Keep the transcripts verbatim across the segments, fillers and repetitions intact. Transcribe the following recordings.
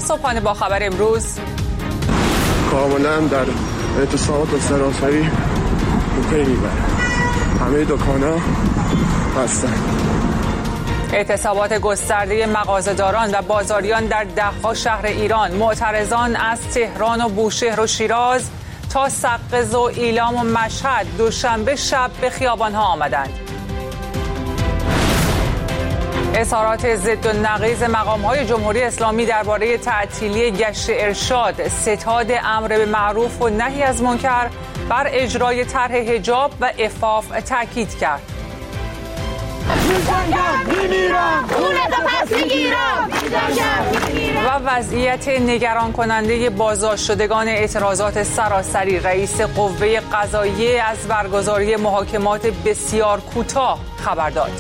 صبحانه با خبر امروز. کاملا در اعتصابات سراسری پی میبره. همه دکان‌ها بستن. اعتصابات گسترده مغازه‌داران و بازاریان در ده‌ها شهر ایران. معترضان از تهران و بوشهر و شیراز تا سقز و ایلام و مشهد دوشنبه شب به خیابان‌ها آمدند. اظهارات ضد و نقیض مقام‌های جمهوری اسلامی درباره تعطیلی گشت ارشاد، ستاد امر به معروف و نهی از منکر بر اجرای طرح حجاب و عفاف تاکید کرد. و وضعیت نگران کننده بازداشت شدگان اعتراضات سراسری. رئیس قوه قضاییه از برگزاری محاکمات بسیار کوتاه خبر داد.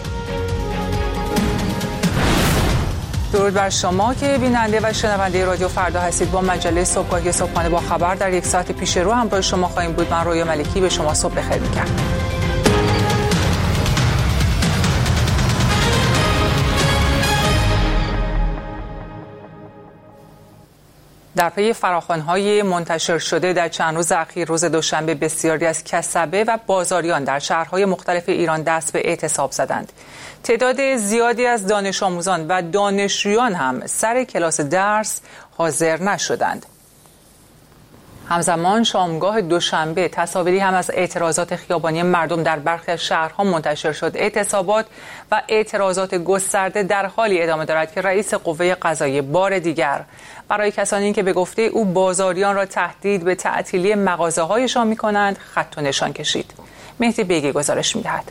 درود بر شما که بیننده و شنونده رادیو فردا هستید. با مجله صبحگاهی صبحانه با خبر در یک ساعت پیش رو همراه شما خواهیم بود. من رویا ملکی به شما صبح بخیر میگم. در پی فراخوان‌های منتشر شده در چند روز اخیر، روز دوشنبه بسیاری از کسبه و بازاریان در شهرهای مختلف ایران دست به اعتصاب زدند. تعداد زیادی از دانش آموزان و دانشجویان هم سر کلاس درس حاضر نشدند. همزمان شامگاه دوشنبه تصاویری هم از اعتراضات خیابانی مردم در برخی از شهرها منتشر شد. اعتصابات و اعتراضات گسترده در حالی ادامه دارد که رئیس قوه قضاییه بار دیگر برای کسانی که به گفته او بازاریان را تهدید به تعطیلی مغازه‌هایشان می‌کنند خط و نشان کشید. مهدی بیگی گزارش می‌دهد.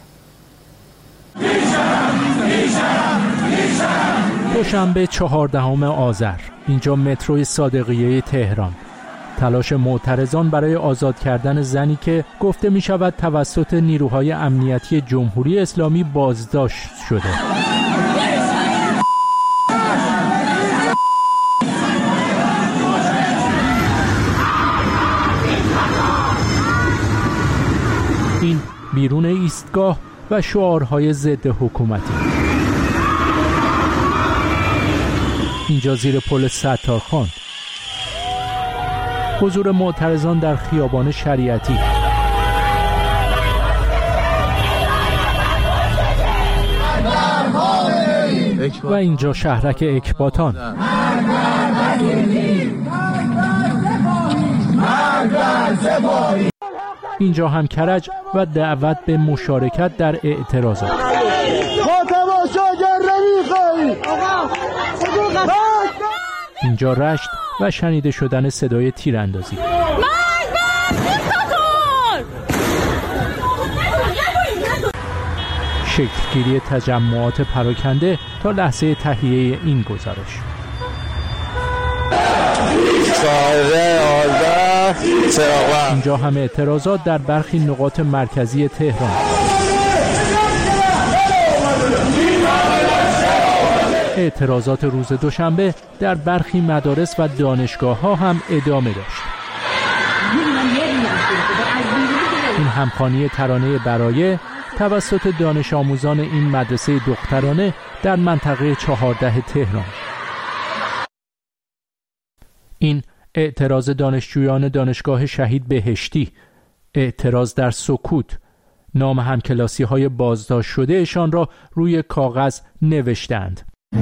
دوشنبه چهاردهم آذر، اینجا متروی صادقیه تهران. تلاش معترضان برای آزاد کردن زنی که گفته می شود توسط نیروهای امنیتی جمهوری اسلامی بازداشت شده. این بیرون ایستگاه و شعارهای ضد حکومتی. اینجا زیر پل ستارخان. حضور معترضان در خیابان شریعتی. و اینجا شهرک اکباتان. اینجا هم کرج و دعوت به مشارکت در اعتراضات. اینجا رشت و شنیده شدن صدای تیراندازی. شکلگیری تجمعات پراکنده تا لحظه تهیه این گزارش. اینجا هم اعتراضات در برخی نقاط مرکزی تهران. اعتراضات روز دوشنبه در برخی مدارس و دانشگاه ها هم ادامه داشت. این همخوانی ترانه برایه توسط دانش آموزان این مدرسه دخترانه در منطقه چهارده تهران. این اعتراض دانشجویان دانشگاه شهید بهشتی. اعتراض در سکوت. نام همکلاسی های بازداشت شده ایشان را روی کاغذ نوشتند.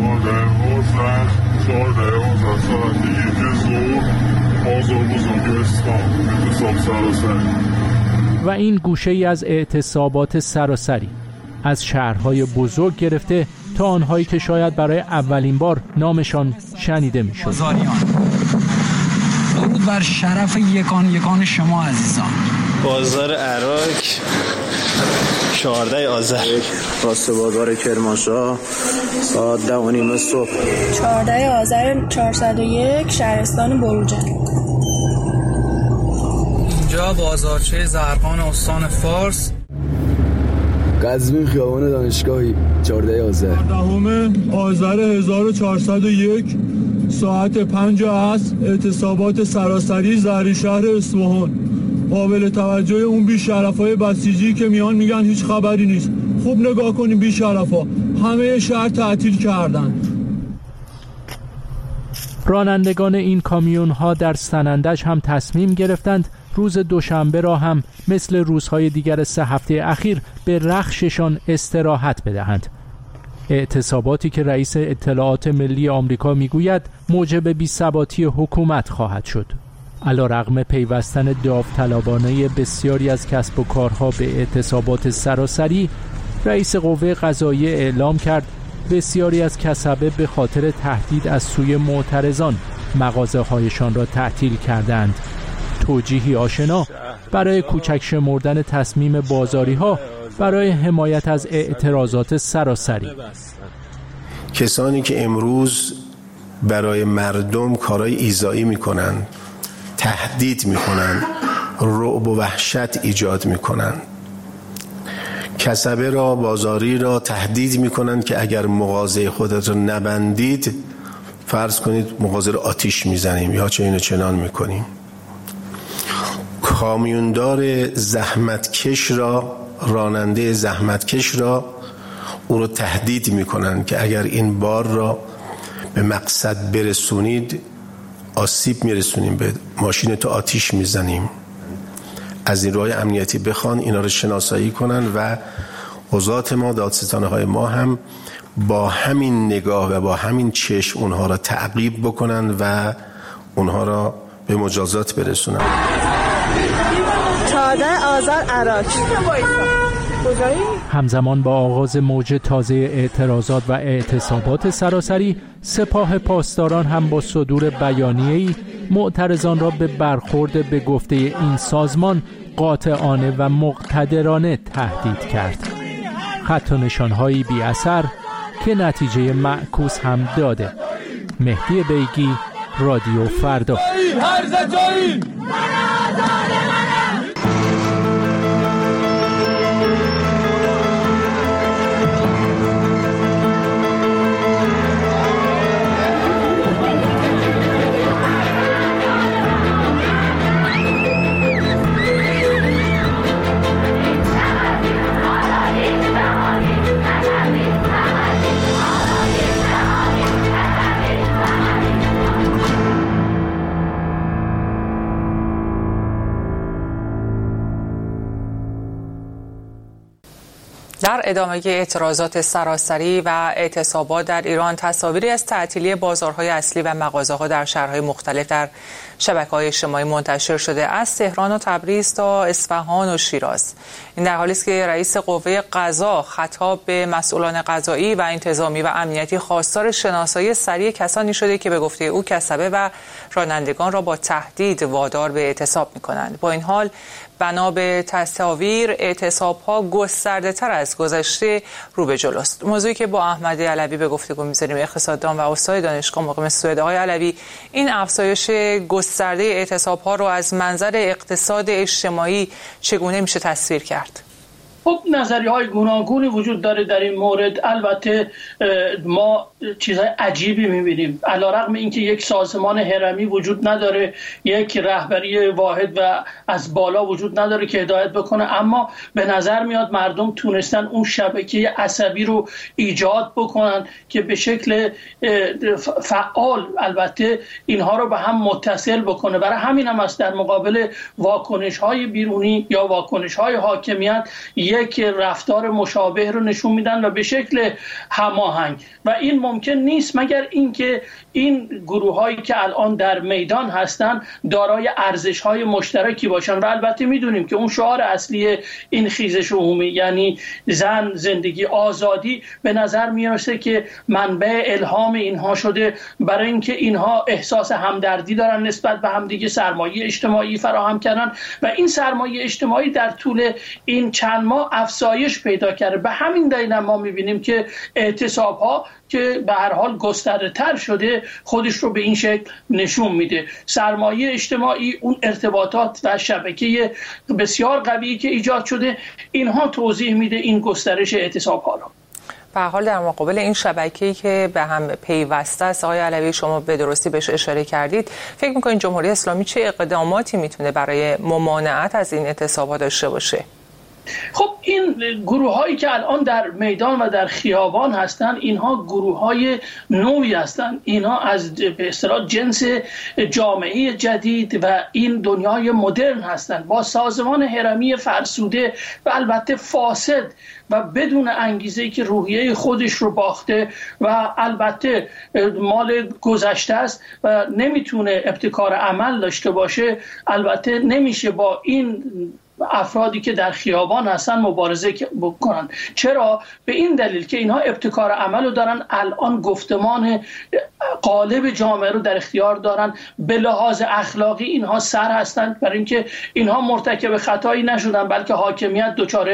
و این گوشه ای از اعتصابات سراسری از شهرهای بزرگ گرفته تا آنهایی که شاید برای اولین بار نامشان شنیده می شد. درود بر شرف یکان یکان شما عزیزان. بازار عراق چهارده آذر. راست بازار کرمانشاه ساعت ده و نیم صبح. چهارده آذر چهارصد و یک شهرستان بروجرد. اینجا بازارچه زرقان استان فارس. قزوین خیابان دانشگاهی چهارده آذر. دهم آذر هزار و چهارصد و یک ساعت پنج عصر اعتصابات سراسری زهری شهر اصفهان. قابل توجه اون بی‌شرفای بسیجی که میان میگن هیچ خبری نیست. خوب نگاه کنیم بی‌شرفا همه شهر تعطیل کردن. رانندگان این کامیون ها در سنندج هم تصمیم گرفتند روز دوشنبه را هم مثل روزهای دیگر سه هفته اخیر به رخششان استراحت بدهند. اعتصاباتی که رئیس اطلاعات ملی آمریکا میگوید موجب بی‌ثباتی حکومت خواهد شد. علیرغم پیوستن داوطلبانه بسیاری از کسب و کارها به اعتصابات سراسری، رئیس قوه قضاییه اعلام کرد بسیاری از کسبه به خاطر تهدید از سوی معترضان مغازه‌هایشان را تعطیل کردند. توجیهی آشنا برای کوچک شمردن تصمیم بازاری‌ها برای حمایت از اعتراضات سراسری. کسانی که امروز برای مردم کارهای ایذایی می‌کنند، تهدید می‌کنند، رعب و وحشت ایجاد می‌کنند، کسبه را، بازاری را تهدید می‌کنند که اگر مغازه خودت را نبندید فرض کنید مغازه را آتیش می‌زنیم یا چه اینو چنان می‌کنیم. کامیوندار زحمتکش را، راننده زحمتکش را او رو تهدید می‌کنند که اگر این بار را به مقصد برسونید آسیب میرسونیم، به ماشین تو آتیش میزنیم. از نیروهای امنیتی بخوان اینا رو شناسایی کنن و قضات ما، دادستانه های ما هم با همین نگاه و با همین چشم اونها را تعقیب بکنن و اونها را به مجازات برسونن. چهارده آذر عراق. همزمان با آغاز موج تازه اعتراضات و اعتصابات سراسری، سپاه پاسداران هم با صدور بیانیه‌ای معترضان را به برخورد به گفته این سازمان قاطعانه و مقتدرانه تهدید کرد. خط و نشان‌هایی بی اثر که نتیجه معکوس هم داده. مهدی بیگی، رادیو فردا. در ادامه اعتراضات سراسری و اعتصابات در ایران، تصاویری از تعطیلی بازارهای اصلی و مغازه‌ها در شهرهای مختلف در شبکه‌های اجتماعی منتشر شده، از تهران و تبریز تا اصفهان و شیراز. این در حالی است که رئیس قوه قضا خطاب به مسئولان قضایی و انتظامی و امنیتی خواستار شناسایی سریع کسانی شده که به گفته او کسبه و رانندگان را با تهدید وادار به اعتصاب می‌کنند. با این حال بنا به تصاویر اعتصاب‌ها گسترده‌تر از گذشته رو به جلوست. موضوعی که با احمد علوی به گفتگو می‌ذاریم، اقتصاددان و استاد دانشگاه مقیم سوئد. آقای علوی، این افزایش گسترده اعتصاب‌ها رو از منظر اقتصاد اجتماعی چگونه میشه تصویر کرد؟ خب نظریه‌های گوناگونی وجود داره در این مورد. البته ما چیزهای عجیبی می‌بینیم. علیرغم اینکه یک سازمان هرمی وجود نداره، یک رهبری واحد و از بالا وجود نداره که هدایت بکنه، اما به نظر میاد مردم تونستن اون شبکه عصبی رو ایجاد بکنن که به شکل فعال البته اینها رو به هم متصل بکنه. برای همین هم است در مقابل واکنش‌های بیرونی یا واکنش‌های حاکمیت یک رفتار مشابه رو نشون میدن و به شکل هماهنگ، و این ممکن نیست مگر اینکه این گروه‌هایی که الان در میدان هستن دارای ارزش‌های مشترکی باشن. و البته میدونیم که اون شعار اصلی این خیزش عمومی یعنی زن، زندگی، آزادی به نظر میاد که منبع الهام اینها شده، برای اینکه اینها احساس همدردی دارن نسبت به همدیگه، سرمایه اجتماعی فراهم کردن و این سرمایه اجتماعی در طول این چند ماه افزایش پیدا کرده. به همین دلیل ما می‌بینیم که اعتصاب‌ها که به هر حال گسترده‌تر شده خودش رو به این شکل نشون میده. سرمایه اجتماعی، اون ارتباطات و شبکه بسیار قوی که ایجاد شده، اینها توضیح میده این گسترش اعتصاب‌ها رو. به هر حال در مقابل این شبکه‌ای که به هم پیوسته است، آقای علوی شما به درستی بهش اشاره کردید، فکر می‌کنید جمهوری اسلامی چه اقداماتی میتونه برای ممانعت از این اعتصابات داشته باشه؟ خب این گروه هایی که الان در میدان و در خیابان هستند، اینها گروه های نوعی هستند. اینها از به اصطلاح جنس جامعه جدید و این دنیای مدرن هستند، با سازمان هرمی فرسوده و البته فاسد و بدون انگیزه‌ای که روحیه خودش رو باخته و البته مال گذشته است و نمیتونه ابتکار عمل داشته باشه. البته نمیشه با این افرادی که در خیابان هستن مبارزه بکنن. چرا؟ به این دلیل که اینها ابتکار عمل رو دارن، الان گفتمان قالب جامعه رو در اختیار دارن، به لحاظ اخلاقی اینها سر هستند، برای اینکه اینها مرتکب خطایی نشدن بلکه حاکمیت دچار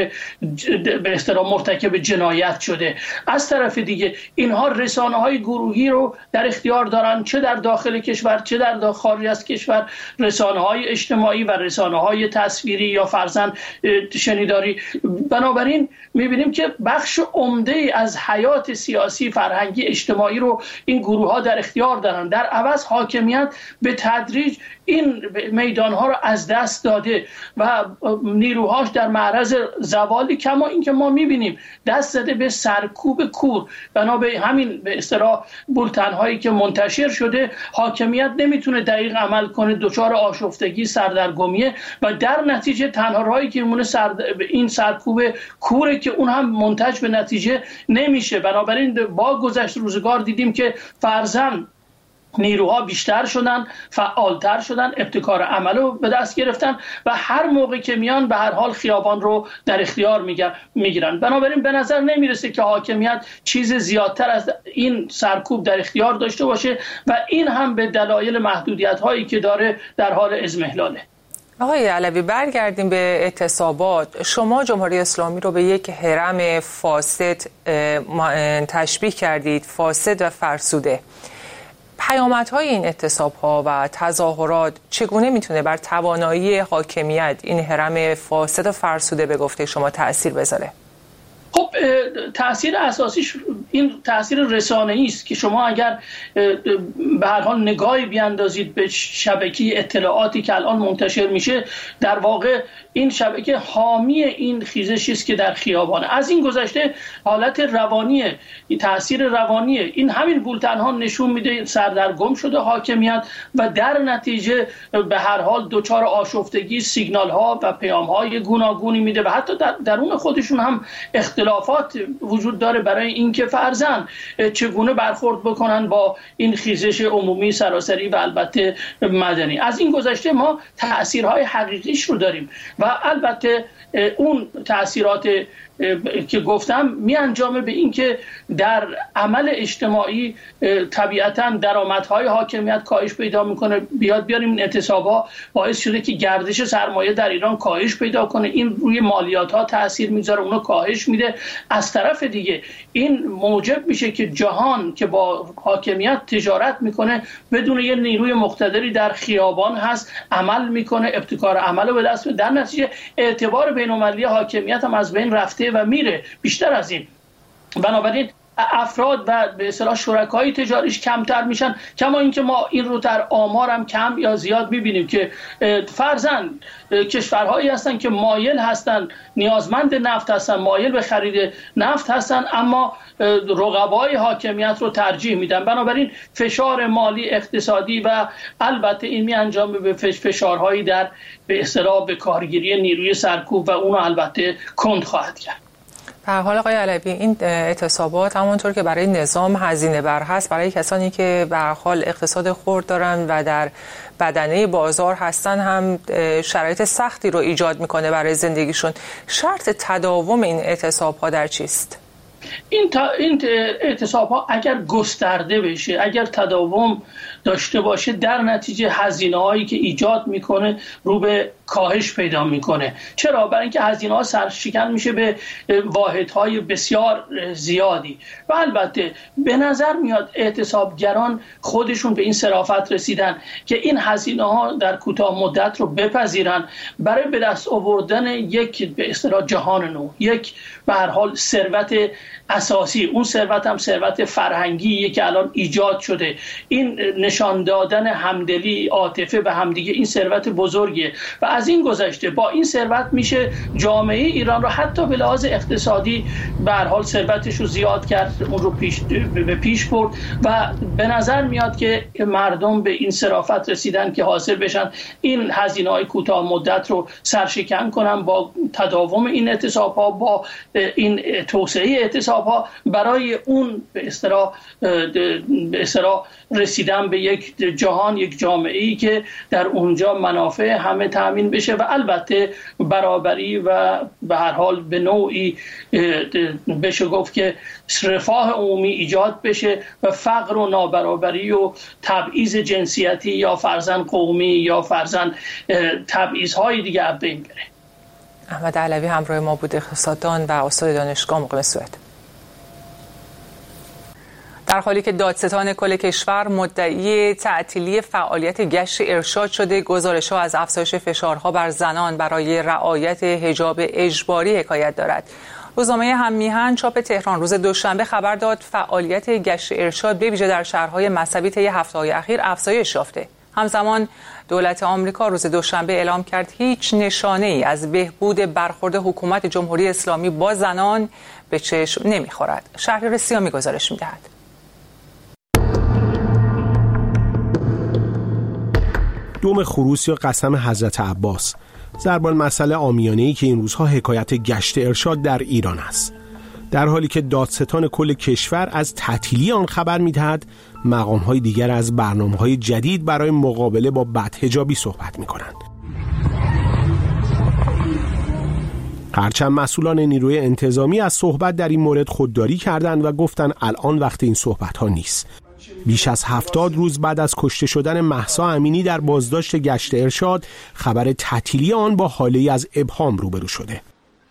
به اصطلاح مرتکب جنایت شده. از طرف دیگه اینها رسانه‌های گروهی رو در اختیار دارن، چه در داخل کشور چه در خارج از کشور، رسانه‌های اجتماعی و رسانه‌های تصویری یا فرزن شنیداری. بنابراین می‌بینیم که بخش عمده از حیات سیاسی، فرهنگی، اجتماعی رو این گروه‌ها در اختیار دارن. در عوض حاکمیت به تدریج این میدانها رو از دست داده و نیروهاش در معرض زوالی، کما اینکه ما می‌بینیم دست زده به سرکوب کور. بنا به همین به اصطلاح بولتن‌هایی که منتشر شده، حاکمیت نمیتونه دقیق عمل کنه، دچار آشفتگی، سردرگمیه و در نتیجه تنها راهی که میمونه سر... این سرکوب کوره که اون هم منتج به نتیجه نمیشه. بنابراین با گذشت روزگار دیدیم که فرزن نیروها بیشتر شدن، فعالتر شدن، ابتکار عمل رو به دست گرفتن و هر موقع که میان به هر حال خیابان رو در اختیار میگیرن. بنابراین به نظر نمیرسه که حاکمیت چیز زیادتر از این سرکوب در اختیار داشته باشه و این هم به دلایل محدودیت هایی که داره در حال اضمحلاله. آقای علوی، برگردیم به اعتصابات. شما جمهوری اسلامی رو به یک هرم فاسد تشبیه کردید، فاسد و فرسوده. پیامدهای این اعتصاب‌ها و تظاهرات چگونه میتونه بر توانایی حاکمیت این هرم فاسد و فرسوده به گفته شما تأثیر بذاره؟ خب تأثیر اساسیش این تأثیر رسانه‌ای است که شما اگر به هر حال نگاهی بیاندازید به شبکه اطلاعاتی که الان منتشر میشه، در واقع این شبکه حامی این خیزشی است که در خیابانه. از این گذشته حالت روانیه، تأثیر روانیه. این همین بولتن‌ها نشون میده سردرگم شده حاکمیت و در نتیجه به هر حال دچار آشفتگی، سیگنال‌ها و پیام‌های گوناگونی میده و حتی در درون خودشون هم اختلافات وجود داره برای اینکه فرزن چگونه برخورد بکنن با این خیزش عمومی سراسری و البته مدنی. از این گذشته ما تأثیرهای حقیقیش رو داریم و البته اون تأثیرات که گفتم می انجامه به این که در عمل اجتماعی طبیعتاً درآمدهای حاکمیت کاهش پیدا میکنه. بیاد بیاریم این اعتصابا باعث شده که گردش سرمایه در ایران کاهش پیدا کنه، این روی مالیات ها تاثیر میذاره، اونو کاهش میده. از طرف دیگه این موجب میشه که جهان که با حاکمیت تجارت میکنه بدون یه نیروی مقتدری در خیابان هست، عمل میکنه، ابتکار عمل رو به دست میاره. در نتیجه اعتبار بین‌المللی حاکمیت هم از بین رفته و میره. بیشتر از این، بنابراین افراد و به اصطلاح شرکای تجاریش کمتر میشن، کما اینکه ما این رو در آمار هم کم یا زیاد میبینیم که فرضاً کشورهایی هستن که مایل هستن، نیازمند نفت هستن، مایل به خرید نفت هستن، اما رقبای حاکمیت رو ترجیح میدن. بنابراین فشار مالی، اقتصادی و البته این می انجامه به فشارهایی در به اصطلاح به کارگیری نیروی سرکوب و اونو البته کند خواهد کرد. به هر حال آقای علوی، این اعتصابات همونطور که برای نظام هزینه بر هست، برای کسانی که به هر حال اقتصاد خرد دارن و در بدنه بازار هستن هم شرایط سختی رو ایجاد میکنه برای زندگیشون. شرط تداوم این اعتصاب‌ها در چیست؟ این تا این اعتصاب‌ها اگر گسترده بشه، اگر تداوم داشته باشه، در نتیجه هزینه‌هایی که ایجاد میکنه رو به کاهش پیدا میکنه. چرا؟ برای اینکه هزینه‌ها سرشکن میشه به واحدهای بسیار زیادی و البته به نظر میاد اعتصابگران خودشون به این صرافت رسیدن که این هزینه‌ها در کوتاه مدت رو بپذیرن برای به دست آوردن یک به اصطلاح جهان نو، یک به هر حال ثروت اساسی، اون ثروت هم ثروت فرهنگیه که الان ایجاد شده. این نشان دادن همدلی، عاطفه به همدیگه، این ثروت بزرگیه و از این گذشته با این ثروت میشه جامعه ایران رو حتی به لحاظ اقتصادی به هر حال ثروتش رو زیاد کرد، اون رو پیش به پیش برد و به نظر میاد که مردم به این صرافت رسیدن که حاصل بشن این هزینه‌های کوتاه مدت رو سرشکن کنن با تداوم این اعتصاب‌ها، با این توسعه اعتصاب‌ها برای اون به اصطلاح به اصطلاح رسیدن به یک جهان، یک جامعه‌ای که در اونجا منافع همه تامین بشه و البته برابری و به هر حال به نوعی بشه گفت که رفاه عمومی ایجاد بشه و فقر و نابرابری و تبعیض جنسیتی یا فرزند قومی یا فرزند تبعیض‌های دیگه از بین بره. احمد علوی همراه ما بود، اقتصاددان و استاد دانشگاه مقیم سوئد. در حالی که دادستان کل کشور مدعی تعطیلی فعالیت گشت ارشاد شده، گزارش‌ها از افزایش فشارها بر زنان برای رعایت حجاب اجباری حکایت دارد. روزنامه هم‌میهن چاپ تهران روز دوشنبه خبر داد فعالیت گشت ارشاد به ویژه در شهرهای مذهبی طی هفته‌های اخیر افزایش یافته. همزمان دولت آمریکا روز دوشنبه اعلام کرد هیچ نشانه‌ای از بهبود برخورد حکومت جمهوری اسلامی با زنان به چشم نمی‌خورد. شهریار سیامی گزارش می‌دهد. دوم خروس یا قسم حضرت عباس ضرب المثل عامیانه‌ای که این روزها حکایت گشت ارشاد در ایران است. در حالی که دادستان کل کشور از تعطیلی آن خبر می‌دهد، مقام‌های دیگر از برنامه‌های جدید برای مقابله با بدحجابی صحبت می‌کنند. هرچند مسئولان نیروی انتظامی از صحبت در این مورد خودداری کردند و گفتند الان وقت این صحبت‌ها نیست. بیش از هفتاد روز بعد از کشته شدن مهسا امینی در بازداشت گشت ارشاد، خبر تعطیلی آن با حاله‌ای از ابهام روبرو شده.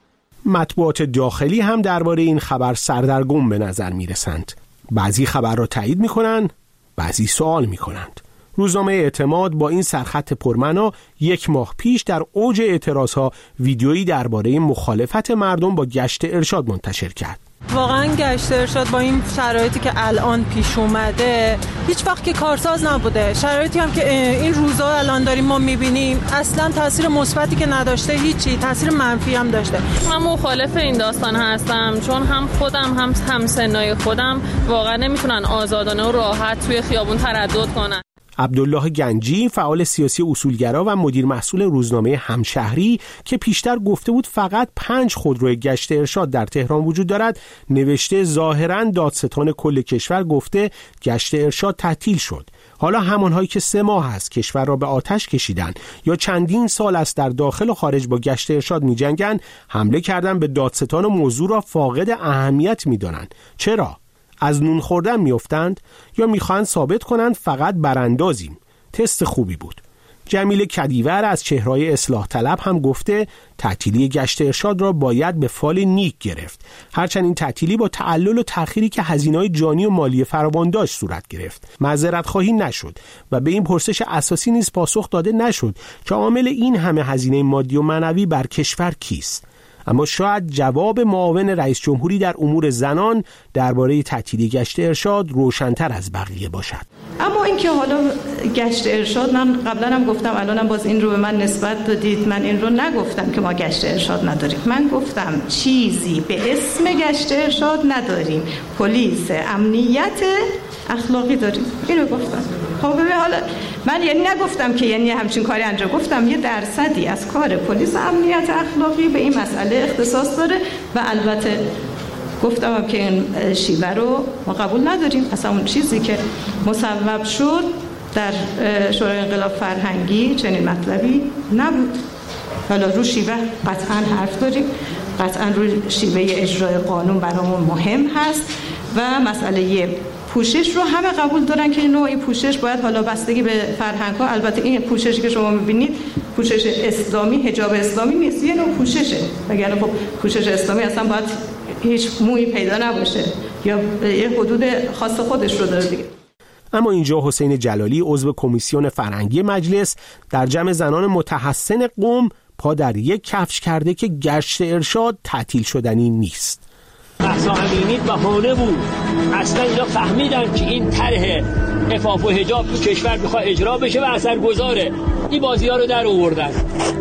مطبوعات داخلی هم درباره این خبر سردرگم به نظر می‌رسند. بعضی خبر را تایید می‌کنند، بعضی سوال می‌کنند. روزنامه اعتماد با این سرخط پرمعنا یک ماه پیش در اوج اعتراضها ویدیویی درباره مخالفت مردم با گشت ارشاد منتشر کرد. واقعا گشت ارشاد با این شرایطی که الان پیش اومده هیچ وقت که کارساز نبوده. شرایطی هم که این روزا الان داریم ما میبینیم اصلا تاثیر مثبتی که نداشته، هیچی، تاثیر منفی هم داشته. من مخالف این داستان هستم چون هم خودم هم همسنای خودم واقعا نمیتونن آزادانه و راحت توی خیابون تردد کنن. عبدالله گنجی فعال سیاسی اصولگرا و مدیر مسئول روزنامه همشهری که پیشتر گفته بود فقط پنج خودروی گشت ارشاد در تهران وجود دارد، نوشته ظاهراً دادستان کل کشور گفته گشت ارشاد تعطیل شد. حالا همانهایی که سه ماه است کشور را به آتش کشیدن یا چندین سال است در داخل و خارج با گشت ارشاد می جنگن، حمله کردن به دادستان و موضوع را فاقد اهمیت می دانند. چرا؟ از نون خوردن میافتند یا میخواهند ثابت کنند فقط براندازیم؟ تست خوبی بود. جمیل کدیور از چهرهای اصلاح طلب هم گفته تعطیلی گشت ارشاد را باید به فال نیک گرفت، هرچند این تعطیلی با تعلل و تأخیری که هزینه‌های جانی و مالی فراوان داشت صورت گرفت. معذرت خواهی نشد و به این پرسش اساسی نیز پاسخ داده نشد که عامل این همه هزینه مادی و معنوی بر کشور کیست. اما شاید جواب معاون رئیس جمهوری در امور زنان درباره تعطیلی گشت ارشاد روشن‌تر از بقیه باشد. اما اینکه حالا گشت ارشاد، من قبلا هم گفتم الانم باز این رو به من نسبت دادید، من این رو نگفتم که ما گشت ارشاد نداریم. من گفتم چیزی به اسم گشت ارشاد نداریم، پلیس امنیت اخلاقی داریم. اینو گفتم. خب حالا من یعنی نگفتم که یعنی همچین کاری انجام، گفتم یه درصدی از کار پلیس امنیت اخلاقی به این مسئله اختصاص داره و البته گفتم هم که این شیوه رو ما قبول نداریم. اصلا اون چیزی که مصوب شد در شورای انقلاب فرهنگی چنین مطلبی نبود. حالا رو شیوه قطعا حرف داریم، قطعا رو شیوه اجرای قانون برامون مهم هست و مسئله پوشش رو همه قبول دارن که نوعی پوشش باید حالا بستگی به فرهنگ ها، البته این پوششی که شما میبینید پوشش اسلامی، حجاب اسلامی نیست، یه نوع پوششه. وگرنه خب پوشش اسلامی اصلا باید هیچ مویی پیدا نباشه یا یه حدود خاص خودش رو داره دیگه. اما اینجا حسین جلالی عضو کمیسیون فرهنگی مجلس در جمع زنان متحسن قم پا در یک کفش کرده که گشت ارشاد تعطیل شدنی نیست. مهسا امینی بهانه بود. اصلا اینا فهمیدن که این طرح عفاف و حجاب تو کشور میخواد اجرا بشه و اثرگذاره. این بازی‌ها رو در آوردن.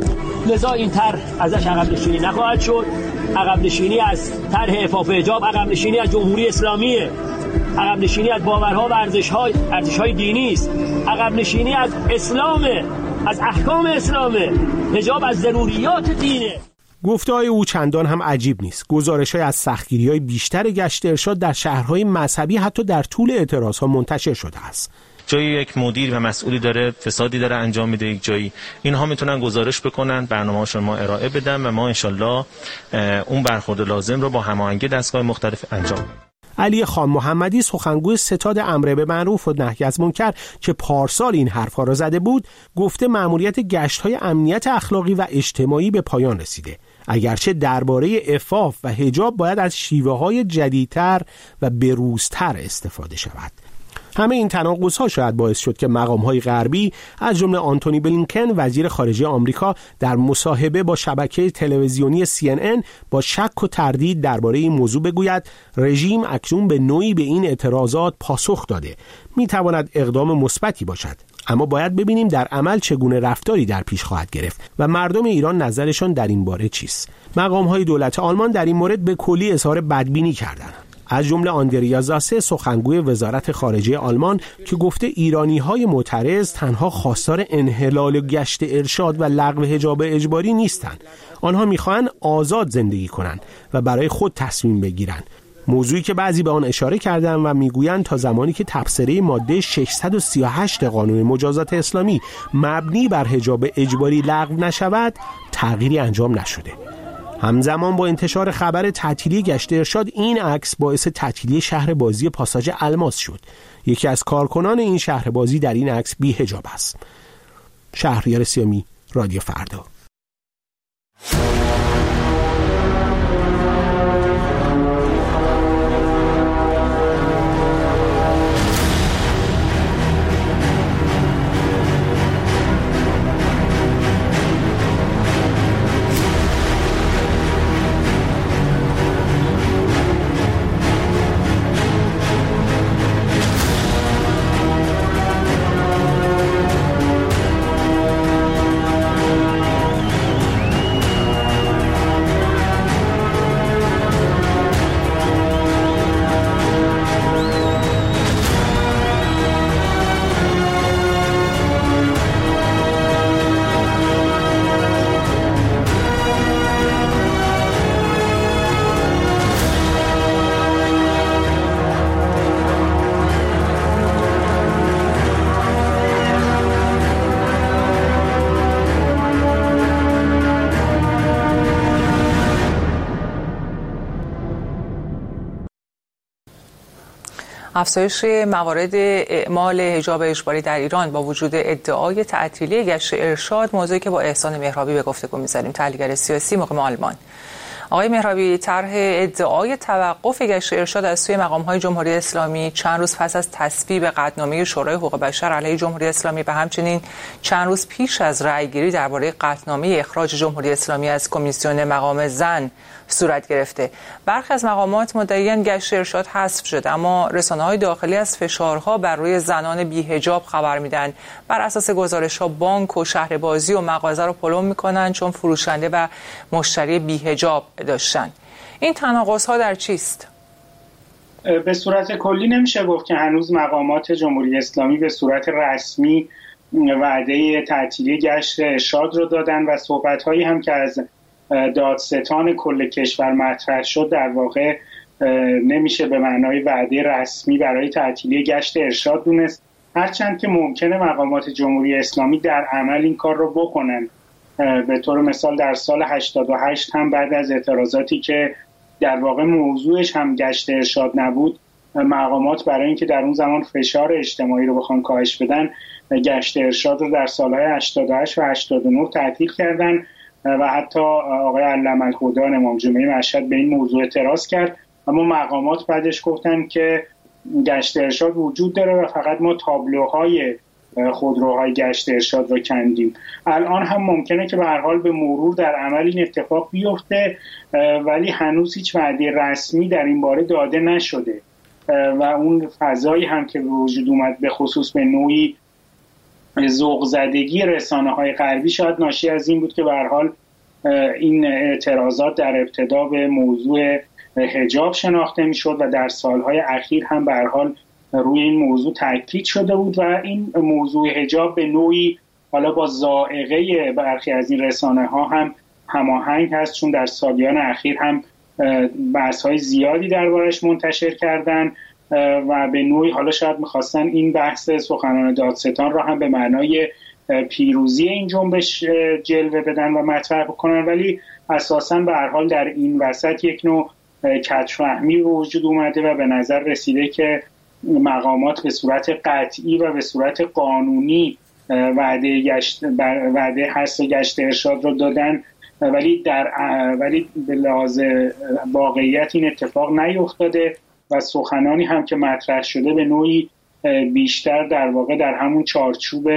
لذا این طرح ازش عقب نشینی نخواهد شد. عقب نشینی از طرح عفاف و حجاب عقب نشینی از جمهوری اسلامیه. عقب نشینی از باورها و ارزش‌های ارزش‌های دینی است. عقب نشینی از اسلامه، از احکام اسلامه. حجاب از ضروریات دینه. گفته‌های او چندان هم عجیب نیست. گزارش‌های از سختگیری‌های بیشتر گشت ارشاد در شهرهای مذهبی حتی در طول اعتراضها منتشر شده است. جایی یک مدیر و مسئولی داره فسادی داره انجام میده، یک جایی اینها میتونن گزارش بکنن، برنامه‌هاشون ما ارائه بدن و ما انشالله اون برخورد لازم رو با هماهنگی دستگاه مختلف انجام بدیم. علی خان محمدی سخنگوی ستاد امر به معروف و نهی از منکر که پارسال این حرفا را زده بود، گفته مأموریت گشت‌های امنیت اخلاقی و اجتماعی به پایان رسیده. اگرچه درباره عفاف و حجاب باید از شیوه‌های جدیدتر و بروزتر استفاده شود. همه این تناقض‌ها شاید باعث شد که مقام‌های غربی از جمله آنتونی بلینکن وزیر خارجه آمریکا در مصاحبه با شبکه تلویزیونی سی ان ان با شک و تردید درباره این موضوع بگوید رژیم اکنون به نوعی به این اعتراضات پاسخ داده. می‌تواند اقدام مثبتی باشد، اما باید ببینیم در عمل چگونه رفتاری در پیش خواهد گرفت و مردم ایران نظرشان در این باره چیست. مقام‌های دولت آلمان در این مورد به کلی اظهار بدبینی کردند. از جمله آندریا زاسه سخنگوی وزارت خارجه آلمان که گفته ایرانی‌های معترض تنها خواستار انحلال گشت ارشاد و لغو حجاب اجباری نیستند. آنها می‌خواهند آزاد زندگی کنند و برای خود تصمیم بگیرند. موضوعی که بعضی به آن اشاره کردند و میگویند تا زمانی که تبصره ماده ششصد و سی و هشت قانون مجازات اسلامی مبنی بر حجاب اجباری لغو نشود، تغییری انجام نشده. همزمان با انتشار خبر تعطیلی گشت ارشاد، این عکس باعث تعطیلی شهر بازی پاساژ الماس شد. یکی از کارکنان این شهر بازی در این عکس بی حجاب است. شهریار سیامی، رادیو فردا. افزایش موارد اعمال حجاب اجباری در ایران با وجود ادعای تعطیلی گشت ارشاد، موضوعی که با احسان مهرابی به گفتگو می‌ذاریم، تحلیلگر سیاسی مقیم آلمان. آقای مهرابی، طرح ادعای توقف گشت ارشاد از سوی مقام‌های جمهوری اسلامی چند روز پس از تصویب قطعنامه شورای حقوق بشر علیه جمهوری اسلامی و همچنین چند روز پیش از رأیگیری درباره قطعنامه اخراج جمهوری اسلامی از کمیسیون مقام زن صورت گرفته. برخی از مقامات مدعیان گشت ارشاد حذف شده، اما رسانه‌های داخلی از فشارها بر روی زنان بی‌حجاب خبر میدن. بر اساس گزارش‌ها بانک و شهربازی و مغازه رو پلم میکنن چون فروشنده و مشتری بی‌حجاب داشتن. این تناقض‌ها در چیست؟ به صورت کلی نمیشه گفت که هنوز مقامات جمهوری اسلامی به صورت رسمی وعده تعطیلی گشت ارشاد رو دادن و صحبت‌هایی هم که از دادستان کل کشور مطرح شد در واقع نمیشه به معنای وعده رسمی برای تعطیلی گشت ارشاد دونست، هرچند که ممکنه مقامات جمهوری اسلامی در عمل این کار رو بکنن. به طور مثال در سال هشتاد و هشت هم بعد از اعتراضاتی که در واقع موضوعش هم گشت ارشاد نبود، مقامات برای اینکه در اون زمان فشار اجتماعی رو بخوان کاهش بدن، گشت ارشاد رو در سالهای هشتاد و هشت و هشتاد و نه تعطیل کردن و حتی آقای علامه الهدی امام جمعه مشهد به این موضوع اعتراض کرد، اما مقامات بعدش گفتن که گشت ارشاد وجود داره و فقط ما تابلوهای خودروهای گشت ارشاد رو کندیم. الان هم ممکنه که به هر حال به مرور در عمل این اتفاق بیفته، ولی هنوز هیچ وعده رسمی در این باره داده نشده و اون فضایی هم که به وجود اومد به خصوص به نوعی ذوق زدگی رسانه‌های غربی شاید ناشی از این بود که به هر حال این اعتراضات در ابتدا به موضوع حجاب شناخته میشد و در سالهای اخیر هم به هر حال روی این موضوع تاکید شده بود و این موضوع حجاب به نوعی حالا با ذائقه برخی از این رسانه‌ها هم هماهنگ هست، چون در سالیان اخیر هم بحث‌های زیادی دربارش منتشر کردن و به نوعی حالا شاید می‌خواستن این بحث سخنان دادستان را هم به معنای پیروزی این جنبش جلوه بدن و مطرح بکنن، ولی اساساً به هر حال در این وسط یک نوع کج‌فهمی به وجود اومده و به نظر رسیده که مقامات به صورت قطعی و به صورت قانونی وعده گشت وعده حذف گشت ارشاد رو دادن، ولی در ولی به لحاظ واقعیت این اتفاق نیفتاده و سخنانی هم که مطرح شده به نوعی بیشتر در واقع در همون چارچوب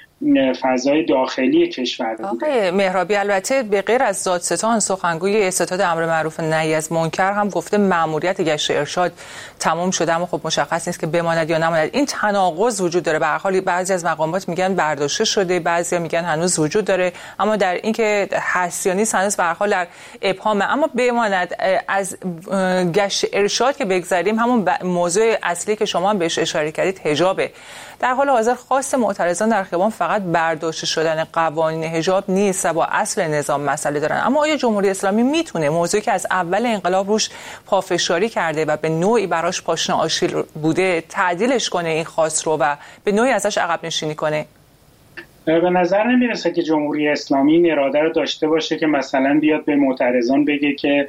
فضای داخلی کشور بوده. آقای مهرابی، البته به غیر از دادستان، سخنگوی ستاد امر معروف نهی از منکر هم گفته مأموریت گشت ارشاد تمام شده، اما خب مشخص نیست که بماند یا نماند. این تناقض وجود داره. به هر حال بعضی از مقامات میگن برداشته شده، بعضیا میگن هنوز وجود داره، اما در اینکه هست یا نیست هنوز به هر حال در ابهامه. اما بماند از گشت ارشاد که بگذریم، همون موضوع اصلی که شما هم بهش اشاره کردید حجابه. در حال حاضر خواست معترضان در خیابان فقط برداشته شدن قوانین حجاب نیست و با اصل نظام مسئله دارن. اما آیا جمهوری اسلامی میتونه موضوعی که از اول انقلاب روش پافشاری کرده و به نوعی براش پاشنه آشیل بوده تعدیلش کنه این خواست رو و به نوعی ازش عقب نشینی کنه؟ به نظر نمیرسه که جمهوری اسلامی این اراده رو داشته باشه که مثلا بیاد به معترضان بگه که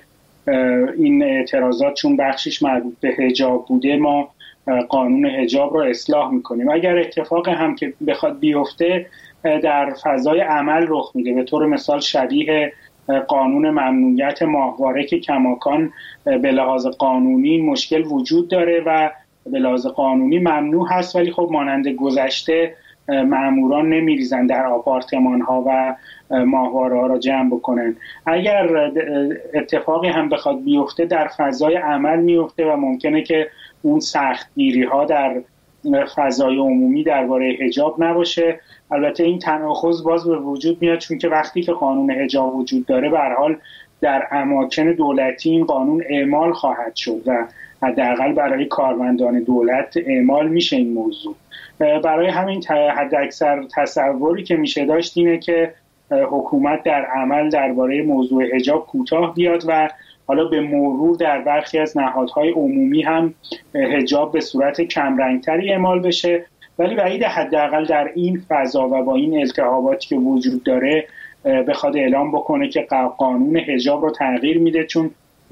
این اعتراضات چون بخشش مربوط به حجاب بوده ما قانون حجاب رو اصلاح میکنیم. اگر اتفاق هم که بخواد بیفته در فضای عمل رخ میده، به طور مثال شبیه قانون ممنوعیت ماهواره که کماکان به لحاظ قانونی مشکل وجود داره و به لحاظ قانونی ممنوع هست، ولی خب مانند گذشته ماموران نمیریزن در آپارتمان ها و ماهواره ها را جمع بکنن. اگر اتفاقی هم بخواد بیفته در فضای عمل میفته و ممکنه که اون سختگیری ها در فضای عمومی درباره حجاب نباشه. البته این تناقض باز به وجود میاد، چون که وقتی که قانون حجاب وجود داره به هر حال در اماکن دولتی این قانون اعمال خواهد شد و حداقل برای کارمندان دولت اعمال میشه این موضوع. برای همین حداکثر تصوری که میشه داشت اینه که حکومت در عمل درباره موضوع حجاب کوتاه بیاد و حالا به مرور در برخی از نهادهای عمومی هم حجاب به صورت کمرنگتری اعمال بشه، ولی بعید حداقل در این فضا و با این التهاباتی که وجود داره بخواد اعلام بکنه که قانون حجاب رو تغییر میده، چون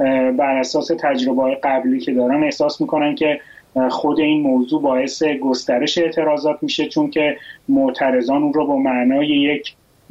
بر اساس تجربه‌های قبلی که دارن احساس میکنن که خود این موضوع باعث گسترش اعتراضات میشه، چون که معترضان اون رو با معنای یک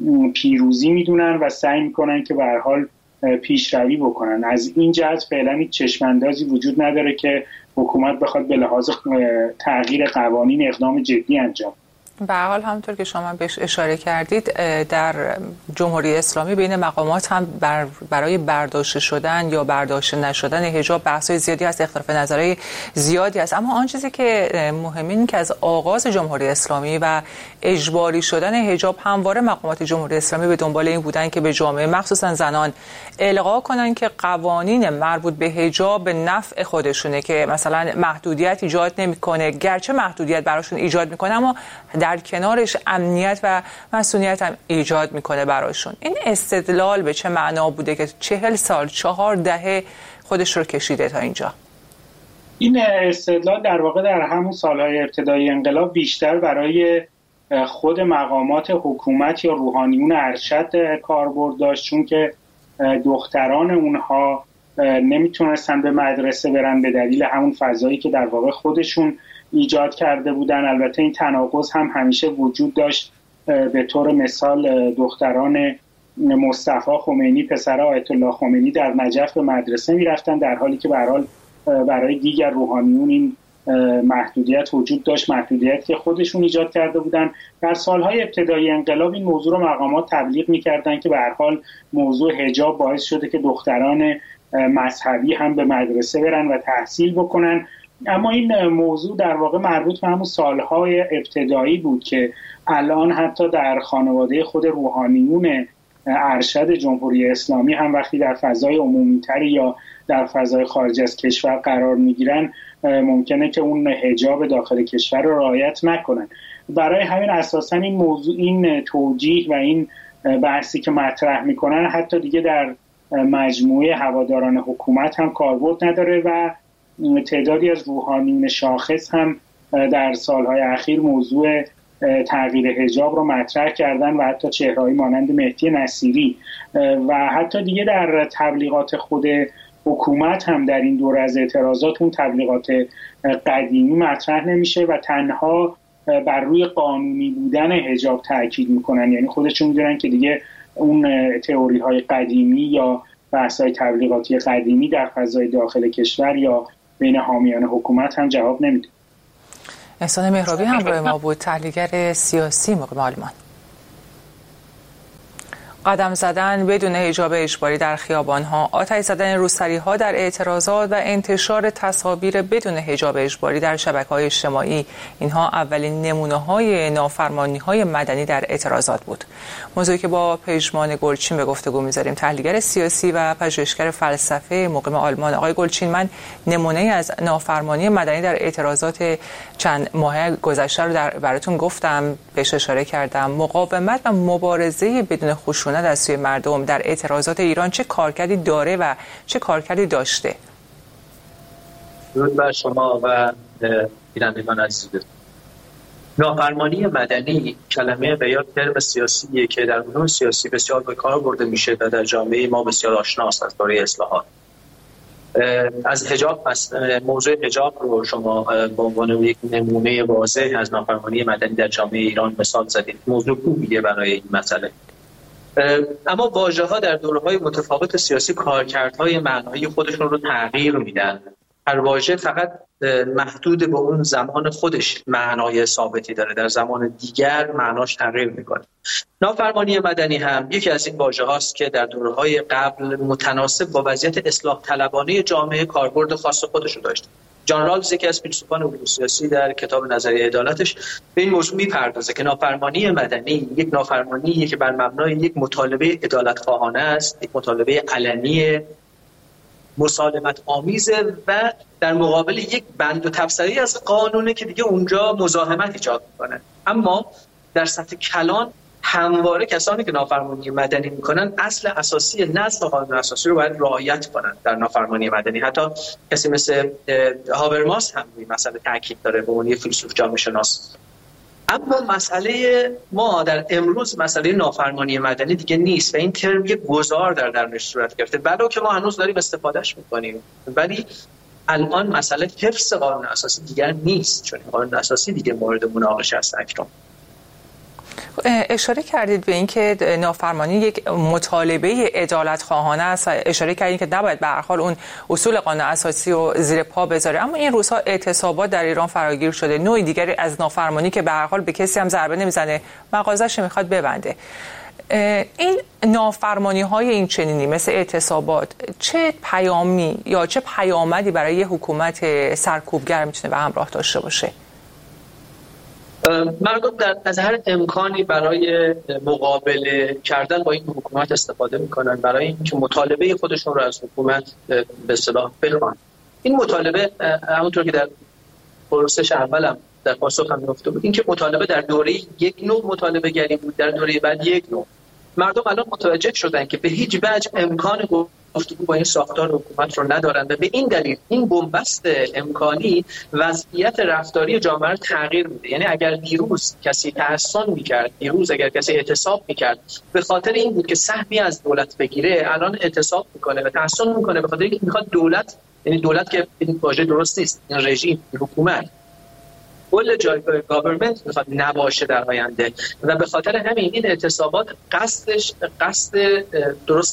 پیروزی میدونن و سعی میکنن که به هر حال پیشروی بکنن. از این جهت فعلا هیچ چشماندازی وجود نداره که حکومت بخواد به لحاظ تغییر قوانین اقدام جدی انجام. به هر حال همونطور که شما بهش اشاره کردید در جمهوری اسلامی بین مقامات هم بر برای برداشته شدن یا برداشته نشدن حجاب بحث‌های زیادی هست، اختلاف نظرهای زیادی هست، اما آن چیزی که مهمه این که از آغاز جمهوری اسلامی و اجباری شدن حجاب همواره مقامات جمهوری اسلامی به دنبال این بودن که به جامعه مخصوصا زنان القا کنن که قوانین مربوط به حجاب به نفع خودشونه، که مثلا محدودیت ایجاد نمی‌کنه، گرچه محدودیت براشون ایجاد می‌کنه اما در کنارش امنیت و مسئولیت هم ایجاد میکنه براشون. این استدلال به چه معنا بوده که چهل سال چهار دهه خودش رو کشیده تا اینجا؟ این استدلال در واقع در همون سالهای ابتدایی انقلاب بیشتر برای خود مقامات حکومت یا روحانیون ارشد کاربرد داشت، چون که دختران اونها نمیتونستن به مدرسه برن به دلیل همون فضایی که در واقع خودشون ایجاد کرده بودن. البته این تناقض هم همیشه وجود داشت. به طور مثال دختران مصطفی خمینی پسر آیت الله خمینی در نجف به مدرسه میرفتن، در حالی که به هر حال برای دیگر روحانیون این محدودیت وجود داشت، محدودیت که خودشون ایجاد کرده بودن. در سالهای ابتدایی انقلاب این موضوع رو مقامات تبلیغ می‌کردن که به هر حال موضوع حجاب باعث شده که دختران مذهبی هم به مدرسه برن و تحصیل بکنن، اما این موضوع در واقع مربوط به همون سالهای ابتدایی بود که الان حتی در خانواده خود روحانیون ارشد جمهوری اسلامی هم وقتی در فضای عمومی‌تری یا در فضای خارج از کشور قرار میگیرن ممکنه که اون حجاب داخل کشور رو رعایت نکنن. برای همین اساساً این موضوع، این توجیه و این بحثی که مطرح میکنن حتی دیگه در مجموعه هواداران حکومت هم کاربرد نداره و تعدادی از روحانیون شاخص هم در سالهای اخیر موضوع تغییر حجاب رو مطرح کردن و حتی چهره‌ای مانند مهدی نصیری و حتی دیگه در تبلیغات خود حکومت هم در این دوره از اعتراضات اون تبلیغات قدیمی مطرح نمیشه و تنها بر روی قانونی بودن حجاب تاکید میکنن. یعنی خودشون میدونن که دیگه اون تئوری های قدیمی یا بحث های تبلیغاتی قدیمی در فضای داخل کشور یا بین حامیان حکومت هم جواب نمیده. احسان مهرابی همراه ما بود، تحلیلگر سیاسی مقیم آلمان. قدم زدن بدون حجاب اجباری در خیابان‌ها، آتش زدن روسری‌ها در اعتراضات و انتشار تصاویر بدون حجاب اجباری در شبکه‌های اجتماعی، اینها اولین نمونه‌های نافرمانی‌های مدنی در اعتراضات بود. موضوعی که با پژمان گلچین به گفتگو می‌ذاریم، تحلیلگر سیاسی و پژوهشگر فلسفه مقیم آلمان. آقای گلچین، من نمونه از نافرمانی مدنی در اعتراضات چند ماه گذشته رو در براتون گفتم، بهش اشاره کردم. مقاومت و مبارزه بدون خشونت از سوی مردم در اعتراضات ایران چه کارکردی داره و چه کارکردی داشته؟ درود بر شما و بینندگان عزیز. نافرمانی مدنی کلمه و یا ترم سیاسیه که در علوم سیاسی بسیار به کار برده میشه و در جامعه ما بسیار آشناست از دوره اصلاحات. از حجاب، موضوع حجاب رو شما به عنوان یک نمونه واضح از نافرمانی مدنی در جامعه ایران مثال زدید. موضوع خوبیه برای این مسئله. اما واژه‌ها در دوره‌های متفاوت سیاسی کارکردهای معنایی خودشون رو تغییر میدن. هر واژه فقط محدود به اون زمان خودش معنای ثابتی داره، در زمان دیگر معناش تغییر میکنه. نافرمانی مدنی هم یکی از این واژه‌هاست که در دوره‌های قبل متناسب با وضعیت اصلاح طلبانه جامعه کاربرد خاص خودش رو داشت. جان رالز، یکی از فیلسوفان علوم سیاسی، در کتاب نظریه عدالتش به این موضوع میپردازه که نافرمانی مدنی یک نافرمانیه که بر مبنای یک مطالبه عدالت‌خواهانه است، یک مطالبه علنی مسالمت آمیزه و در مقابل یک بند و تبصره از قانونه که دیگه اونجا مزاحمت ایجاد میکنه. اما در سطح کلان همواره کسانی که نافرمانی مدنی میکنن اصل اساسی نظم قانون اساسی رو باید رعایت کنن در نافرمانی مدنی. حتی کسی مثل هابرماس هم این مسئله تاکید داره به عنوان فیلسوف جامعه شناس. اما مسئله ما در امروز مسئله نافرمانی مدنی دیگه نیست و این ترم یک گذار در درونش صورت گرفته، ولو که ما هنوز داریم استفادهش میکنیم، ولی الان مسئله حفظ قانون اساسی دیگر نیست، چون قانون اساسی دیگه مورد مناقشه است اکنون. اشاره کردید به اینکه نافرمانی یک مطالبه عدالت خواهانه است، اشاره کردید که نباید به هر حال اون اصول قانون اساسی رو زیر پا بذاره، اما این روزها اعتصابات در ایران فراگیر شده، نوعی دیگری از نافرمانی که به هر حال به کسی هم ضربه نمیزنه، مغازه‌اش میخواد ببنده. این نافرمانی های این چنینی مثل اعتصابات چه پیامی یا چه پیامدی برای حکومت سرکوبگر میتونه به همراه داشته باشه؟ مردم در از هر امکانی برای مقابله کردن با این حکومت استفاده میکنن، برای اینکه مطالبه خودشون رو از حکومت به اصطلاح بخوان. این مطالبه همونطور که در پروسش اولم در پاسخ هم گفته بود، اینکه مطالبه در دوره یک نوع مطالبه گری بود، در دوره بعد یک نوع. مردم الان متوجه شدن که به هیچ وجه امکان گفتگو با این ساختار حکومت رو ندارن و به این دلیل این بنبست امکانی وضعیت رفتاری جامعه رو تغییر میده. یعنی اگر دیروز کسی تحصن میکرد، دیروز اگر کسی اعتصاب میکرد به خاطر این بود که سهمی از دولت بگیره، الان اعتصاب میکنه و تحصن میکنه به خاطر اینکه میخواد دولت، یعنی دولت که این واژه درست نیست، این رژیم، حکومت، کل جایگاه گاورمنت میخواد نباشه در آینده و به خاطر همین این اعتصابات قصدش قصد درست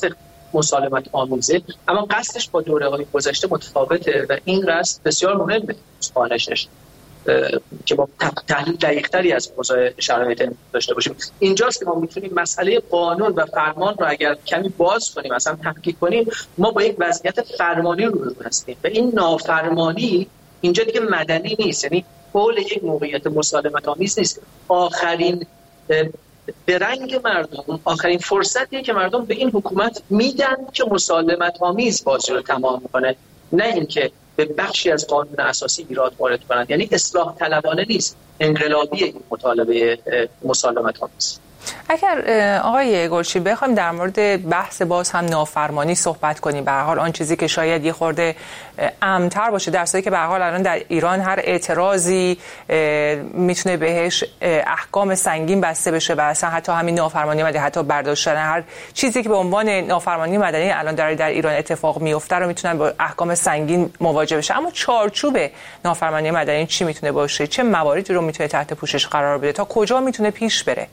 مسالمت آمیزه، اما قصدش با دوره‌های گذشته متفاوته و این قصد بسیار مهمه خانشش که با تحلیل دقیق‌تری از اوضاع شرایط داشته باشیم. اینجاست که ما میتونیم مسئله قانون و فرمان رو اگر کمی باز کنیم، مثلا تحقیق کنیم، ما با یک وضعیت فرمانی روبرو هستیم و این نافرمانی اینجا دیگه مدنی نیست، یعنی حول یک موقعیت مسالمت آمیز نیست. آخرین برنگ مردم، آخرین فرصتیه که مردم به این حکومت میدن که مسالمت آمیز بازی رو تمام کنه، نه اینکه به بخشی از قانون اساسی ایراد وارد کنند. یعنی اصلاح طلبانه نیست، انقلابی این مطالبه مسالمت آمیز. اگر آقای گلچی بخوایم در مورد بحث باز هم نافرمانی صحبت کنیم، به هر حال آن چیزی که شاید یه خورده امن‌تر باشه، در صورتی که به هر حال الان در ایران هر اعتراضی میتونه بهش احکام سنگین بسته بشه و اصلا حتی همین نافرمانی مدنی، حتی برداشتن هر چیزی که به عنوان نافرمانی مدنی الان در در ایران اتفاق میفته رو میتونن با احکام سنگین مواجه بشه. اما چارچوب نافرمانی مدنی چی میتونه باشه؟ چه مواردی رو میتونه تحت پوشش قرار بده؟ تا کجا میتونه پیش بره؟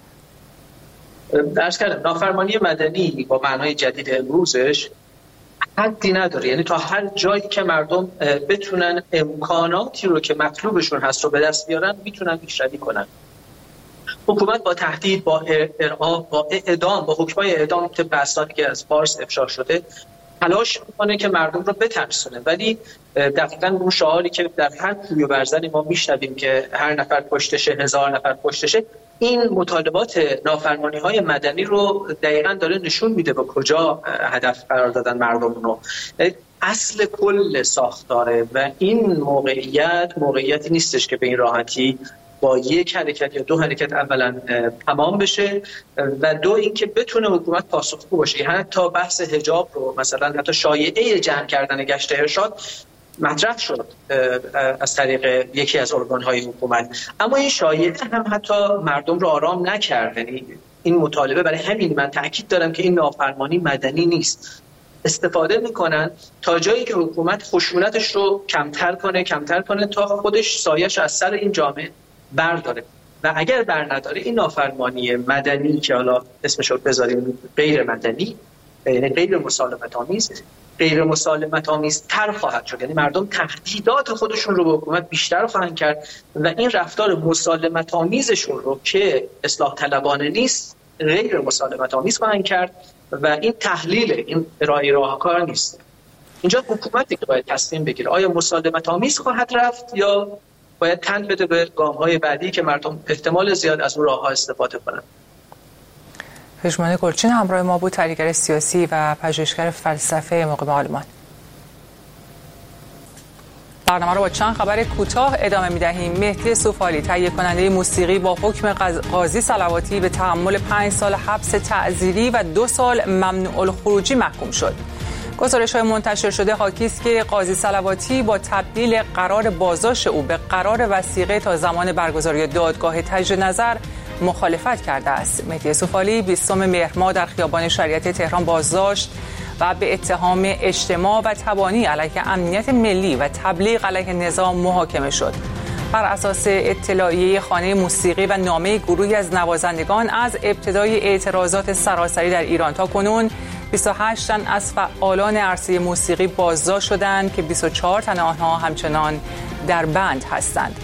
درست کردم، نافرمانی مدنی با معنای جدید امروزش حدی نداره، یعنی تا هر جایی که مردم بتونن امکاناتی رو که مطلوبشون هست رو به دست بیارن میتونن پیشروی کنن. حکومت با تهدید، با ارعاب، با اعدام، با حکمای اعدام طبق اسنادی که از فارس افشا شده تلاش میکنه که مردم رو بترسونه، ولی دقیقاً اون شعاری که در هر کوی و برزنی ما میشنویم که هر نفر کشته شه، هزار نفر کشته شه، این مطالبات نافرمانی های مدنی رو دقیقاً داره نشون میده با کجا هدف قرار دادن مردم رو. اصل کل ساختاره و این موقعیت موقعیتی نیستش که به این راحتی با یک حرکت یا دو حرکت اولا تمام بشه و دو اینکه بتونه حکومت پاسخگو باشه. حتی بحث حجاب رو مثلا حتی شایعه جمع کردن گشت ارشاد مطرح شد از طریق یکی از ارگان‌های حکومت، اما این شایعه هم حتی مردم رو آرام نکرد. یعنی این مطالبه، برای همین من تاکید دارم که این نافرمانی مدنی نیست، استفاده میکنن تا جایی که حکومت خشونتش رو کمتر کنه کمتر کنه تا خودش سایش از سر این جامعه برداره و اگر بر نداره این نافرمانی مدنی که حالا اسمش رو بذاریم غیر مدنی، یعنی غیر مسالمت آمیز، غیر مسالمت آمیز تر خواهد شد. یعنی مردم تهدیدات خودشون رو به حکومت بیشتر خواهند کرد و این رفتار مسالمت آمیزشون رو که اصلاح طلبانه نیست غیر مسالمت آمیز خواهند کرد و این تحلیل، این ارائه راهکار نیست. اینجا حکومتی که باید تصمیم بگیره آیا مسالمت آمیز خواهد رفت یا باید تن بده به گام‌های بعدی که مردم احتمال زیاد از اون راه‌ها استفاده کنند. پژمان گلچین همراه ما بود، تحلیلگر سیاسی و پژوهشگر فلسفه موقع آلمان. برنامه رو با چند خبر کوتاه ادامه می‌دهیم. مهدی سوفالی تهیه کننده موسیقی با حکم قاضی صلواتی به تحمل پنج سال حبس تعزیری و دو سال ممنوع الخروجی محکوم شد. گزارش‌های منتشر شده حاکی است که قاضی صلواتی با تبدیل قرار بازداشت او به قرار وثیقه تا زمان برگزاری دادگاه تجدید نظر مخالفت کرده است. مهدی سوفالی بیستم مهر ماه در خیابان شریعت تهران بازداشت و به اتهام اجتماع و تبانی علیه امنیت ملی و تبلیغ علیه نظام محاکمه شد. بر اساس اطلاعیه خانه موسیقی و نامه گروهی از نوازندگان از ابتدای اعتراضات سراسری در ایران تا کنون بیست و هشت تن از فعالان عرصه موسیقی بازداشت شدند که بیست و چهار تن آنها همچنان در بند هستند.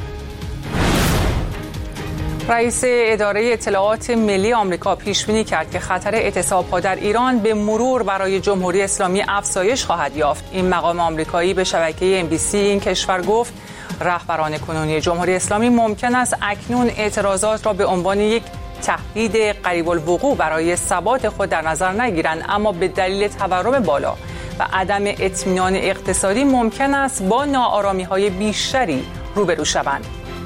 رئیس اداره اطلاعات ملی آمریکا پیش بینی کرد که خطر اعتصاب‌ها در ایران به مرور برای جمهوری اسلامی افزایش خواهد یافت. این مقام آمریکایی به شبکه ام بی سی این کشور گفت رهبران کنونی جمهوری اسلامی ممکن است اکنون اعتراضات را به عنوان یک تهدید قریب الوقوع برای ثبات خود در نظر نگیرند، اما به دلیل تورم بالا و عدم اطمینان اقتصادی ممکن است با ناآرامی‌های بیشتری روبرو شوند.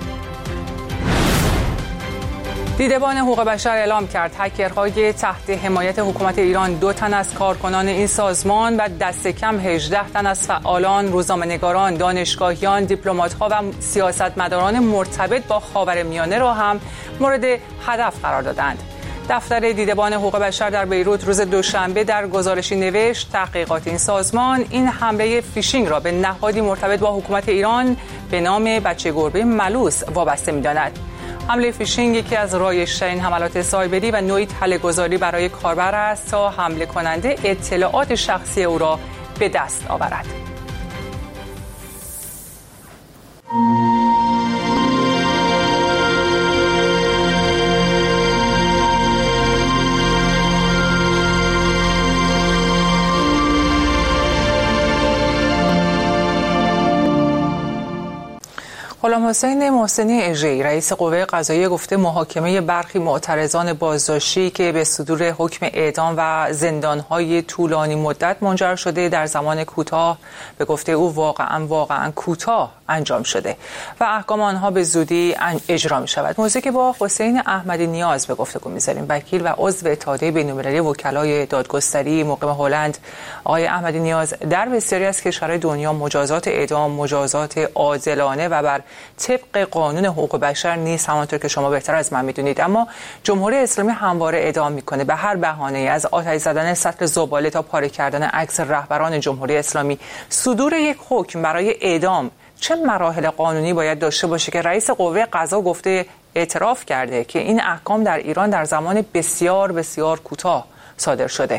دیدبان حقوق بشر اعلام کرد هکرهای تحت حمایت حکومت ایران دو تن از کارکنان این سازمان و دست کم هجده تن از فعالان، روزنامه‌نگاران، دانشگاهیان، دیپلمات‌ها و سیاستمداران مرتبط با خاورمیانه را هم مورد هدف قرار دادند. دفتر دیدبان حقوق بشر در بیروت روز دوشنبه در گزارشی نوشت تحقیقات این سازمان این حمله فیشینگ را به نهادی مرتبط با حکومت ایران به نام بچه گربه ملوس وابسته می‌داند. حمله فیشینگ یکی از رایج‌ترین حملات سایبری و نوعی تله‌گذاری برای کاربر است تا حمله کننده اطلاعات شخصی او را به دست آورد. غلام حسین محسنی اژه‌ای رئیس قوه قضاییه گفته محاکمه برخی معترضان بازداشتی که به صدور حکم اعدام و زندان‌های طولانی مدت منجر شده در زمان کوتاه به گفته او واقعا واقعا کوتاه انجام شده و احکام آنها به زودی اجرا می‌شود. موضوعی که با حسین احمدی نیاز به گفتگو می‌ذاریم. وکیل و عضو اتحادیه بین‌المللی وکلای دادگستری مقیم هلند آقای احمدی نیاز در بسیاری از کشورهای دنیا مجازات اعدام مجازات عادلانه و بر طبق قانون حقوق بشر نیست، همانطور که شما بهتر از من میدونید، اما جمهوری اسلامی همواره اعدام میکنه به هر بهانه‌ای، از آتش زدن سطل زباله تا پاره کردن عکس رهبران جمهوری اسلامی. صدور یک حکم برای اعدام چه مراحل قانونی باید داشته باشه که رئیس قوه قضا گفته اعتراف کرده که این احکام در ایران در زمان بسیار بسیار کوتاه صادر شده؟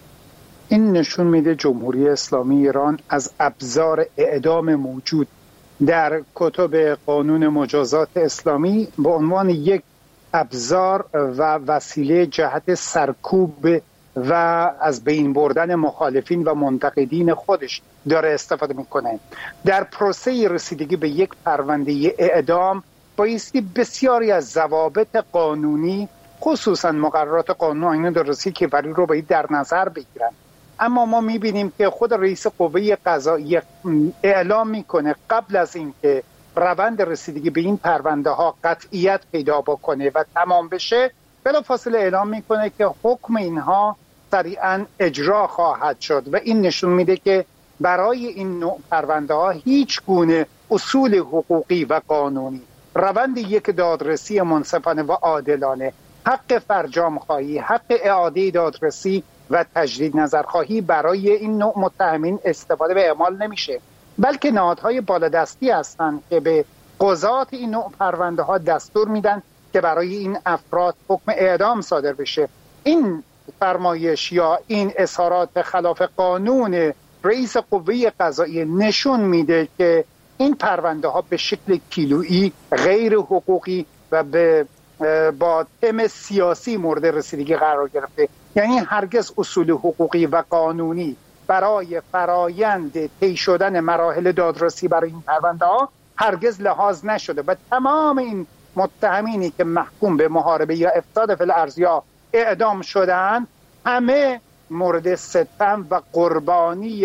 این نشون میده جمهوری اسلامی ایران از ابزار اعدام موجود در کتب قانون مجازات اسلامی به عنوان یک ابزار و وسیله جهت سرکوب و از بین بردن مخالفین و منتقدین خودش داره استفاده میکنه. در پروسه رسیدگی به یک پرونده اعدام بایستی بسیاری از ضوابط قانونی خصوصا مقررات قانون آیین دادرسی کیفری رو باید در نظر بگیرن. اما ما میبینیم که خود رئیس قوه قضاییه اعلام میکنه قبل از اینکه روند رسیدگی به این پرونده ها قطعیت پیدا بکنه و تمام بشه بلافاصله اعلام میکنه که حکم اینها سریعا اجرا خواهد شد و این نشون میده که برای این نوع پرونده ها هیچ گونه اصول حقوقی و قانونی، روند یک دادرسی منصفانه و عادلانه، حق فرجام خواهی، حق اعاده دادرسی و تجدید نظرخواهی برای این نوع متهمین استفاده و اعمال نمیشه، بلکه نهادهای بالادستی هستند که به قضات این نوع پرونده ها دستور میدن که برای این افراد حکم اعدام صادر بشه. این فرمایش یا این اظهارات خلاف قانون رئیس قوه قضاییه نشون میده که این پرونده ها به شکل کیلویی غیر حقوقی و به با تم سیاسی مورد رسیدگی قرار گرفته. یعنی هرگز اصول حقوقی و قانونی برای فرایند طی شدن مراحل دادرسی برای این پرونده ها هرگز لحاظ نشده و تمام این متهمینی که محکوم به محاربه یا افساد فی الارض یا اعدام شدن همه مورد ستم و قربانی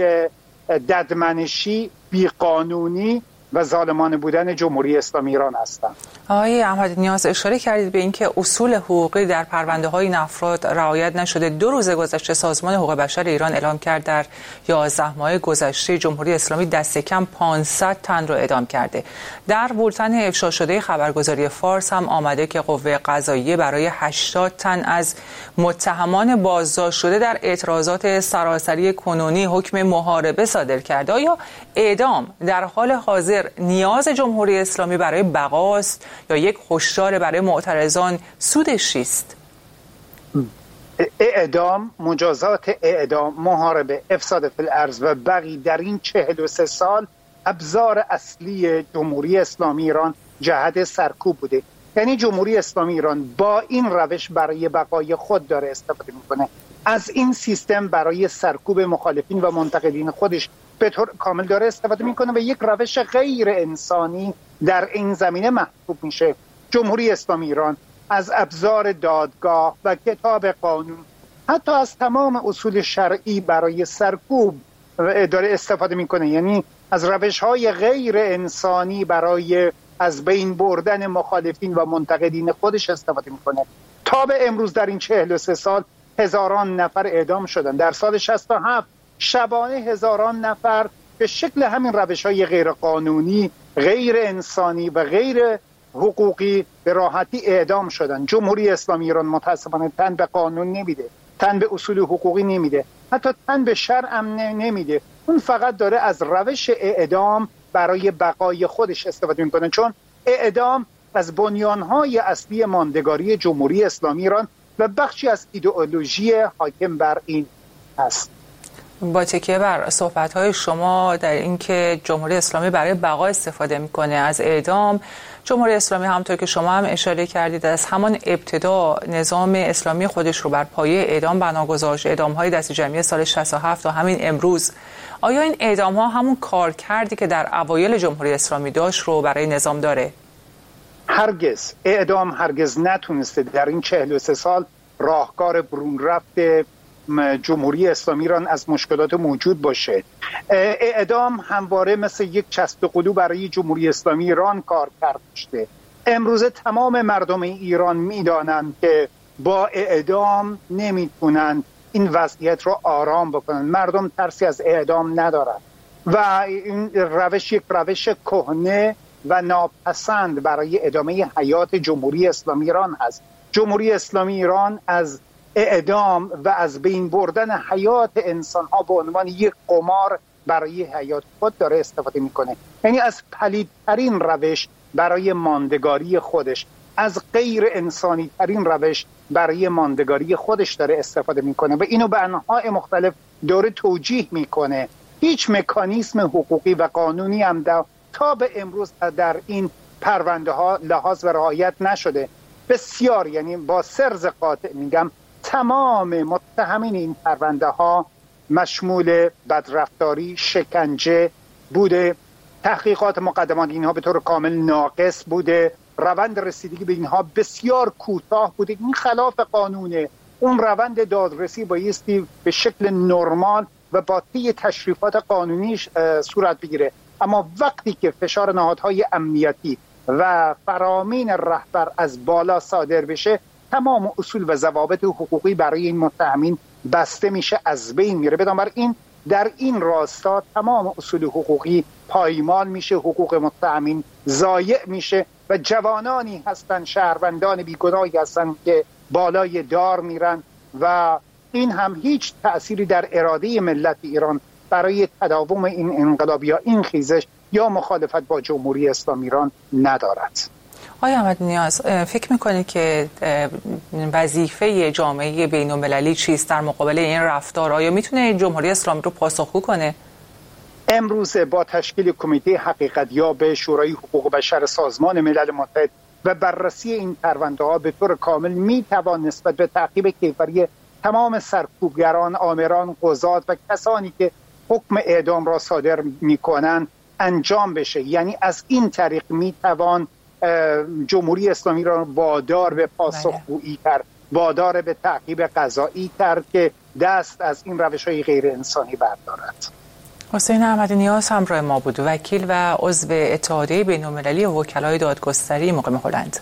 ددمنشی، بیقانونی و ظالمانه بودن جمهوری اسلامی ایران هستند. آقای احمدی نیاز اشاره کردید به اینکه اصول حقوقی در پرونده های این افراد رعایت نشده. دو روز گذشته سازمان حقوق بشر ایران اعلام کرد در یازده ماه گذشته جمهوری اسلامی دست کم پانصد تن را اعدام کرده. در بولتن افشا شده خبرگزاری فارس هم آمده که قوه قضاییه برای هشتاد تن از متهمان بازداشت شده در اعتراضات سراسری کنونی حکم محاربه صادر کرده. آیا اعدام در حال حاضر نیاز جمهوری اسلامی برای بقاست یا یک هشدار برای معترضان؟ سودش چیست؟ اعدام، مجازات اعدام، محاربه، افساد فی الارض و بقیه در این چهل و سه سال ابزار اصلی جمهوری اسلامی ایران جهت سرکوب بوده. یعنی جمهوری اسلامی ایران با این روش برای بقای خود داره استفاده میکنه. از این سیستم برای سرکوب مخالفین و منتقدین خودش به طور کامل داره استفاده میکنه و یک روش غیر انسانی در این زمینه محسوب میشه. جمهوری اسلامی ایران از ابزار دادگاه و کتاب قانون، حتی از تمام اصول شرعی برای سرکوب داره استفاده میکنه. یعنی از روش‌های غیر انسانی برای از بین بردن مخالفین و منتقدین خودش استفاده میکنه. تا به امروز در این چهل و سه سال هزاران نفر اعدام شدن. در سال شصت و هفت شبانه هزاران نفر به شکل همین روش‌های غیر قانونی، غیر انسانی و غیر حقوقی به راحتی اعدام شدن. جمهوری اسلامی ایران متاسفانه تن به قانون نمیده، تن به اصول حقوقی نمیده، حتی تن به شرع هم نمیده. اون فقط داره از روش اعدام برای بقای خودش استفاده میکنه، چون اعدام از بنیانهای اصلی ماندگاری جمهوری اسلامی ایران و بخشی از ایدئولوژی حاکم بر این است. با تکیه بر صحبت‌های شما در اینکه جمهوری اسلامی برای بقا استفاده می‌کنه از اعدام، جمهوری اسلامی همونطور که شما هم اشاره کردید از همان ابتدا نظام اسلامی خودش رو بر پایه اعدام بنا گذاشت، اعدام‌های دست جمعی سال شصت و هفت تا همین امروز. آیا این اعدام‌ها همون کار کردی که در اوایل جمهوری اسلامی داشت رو برای نظام داره؟ هرگز اعدام هرگز نتونسته در این چهل و سه سال راهکار برون رفت جمهوری اسلامی ایران از مشکلات موجود باشه. اعدام همواره مثل یک چسب قلو برای جمهوری اسلامی ایران کار کرده. امروز تمام مردم ایران میدانند که با اعدام نمیتونن این وضعیت رو آرام بکنن. مردم ترسی از اعدام ندارن و این روش یک روش کهنه و ناپسند برای ادامه حیات جمهوری اسلامی ایران هست. جمهوری اسلامی ایران از اعدام و از بین بردن حیات انسان ها به عنوان یک قمار برای حیات خود داره استفاده میکنه. یعنی از پلیدترین روش برای ماندگاری خودش، از غیر انسانی ترین روش برای ماندگاری خودش داره استفاده میکنه و اینو به انواع مختلف داره توجیه میکنه. هیچ مکانیزم حقوقی و قانونی هم در تا به امروز در این پرونده ها لحاظ و رعایت نشده. بسیار، یعنی با سرز قاطع میگم تمام متهمین این پرونده ها مشمول بدرفتاری، شکنجه بوده، تحقیقات مقدمات اینها به طور کامل ناقص بوده، روند رسیدگی به اینها بسیار کوتاه بوده. این خلاف قانونه. اون روند دادرسی بایستی به شکل نرمال و با طی تشریفات قانونیش صورت بگیره. اما وقتی که فشار نهادهای امنیتی و فرامین رهبر از بالا صادر بشه، تمام اصول و ضوابط حقوقی برای این متهمین بسته میشه، از بین میره. بنابراین در این راستا تمام اصول حقوقی پایمال میشه، حقوق متهمین ضایع میشه و جوانانی هستن، شهروندان بیگناهی هستن که بالای دار میرن و این هم هیچ تأثیری در اراده ملت ایران برای تداوم این انقلاب یا این خیزش یا مخالفت با جمهوری اسلامی ایران ندارد. آقای احمدی نیاز، فکر میکنید که وظیفه جامعه بین المللی چیست در مقابل این رفتار؟ آیا میتونه جمهوری اسلامی رو پاسخگو کنه؟ امروز با تشکیل کمیته حقیقتیاب شورای حقوق بشر سازمان ملل متحد و بررسی این پرونده ها به طور کامل میتوان نسبت به تعقیب کیفری تمام سرکوبگران، آمران، قضات و کسانی که حکم اعدام را صادر میکنن انجام بشه. یعنی از این طریق میتوان جمهوری اسلامی را وادار به پاسخگویی کرد، وادار به تعقیب قضایی کرد که دست از این روش‌های غیر انسانی بردارد. حسین احمدی نیاز همراه ما بود، وکیل و عضو اتحادیه بین‌المللی وکلای دادگستری مقیم هلند.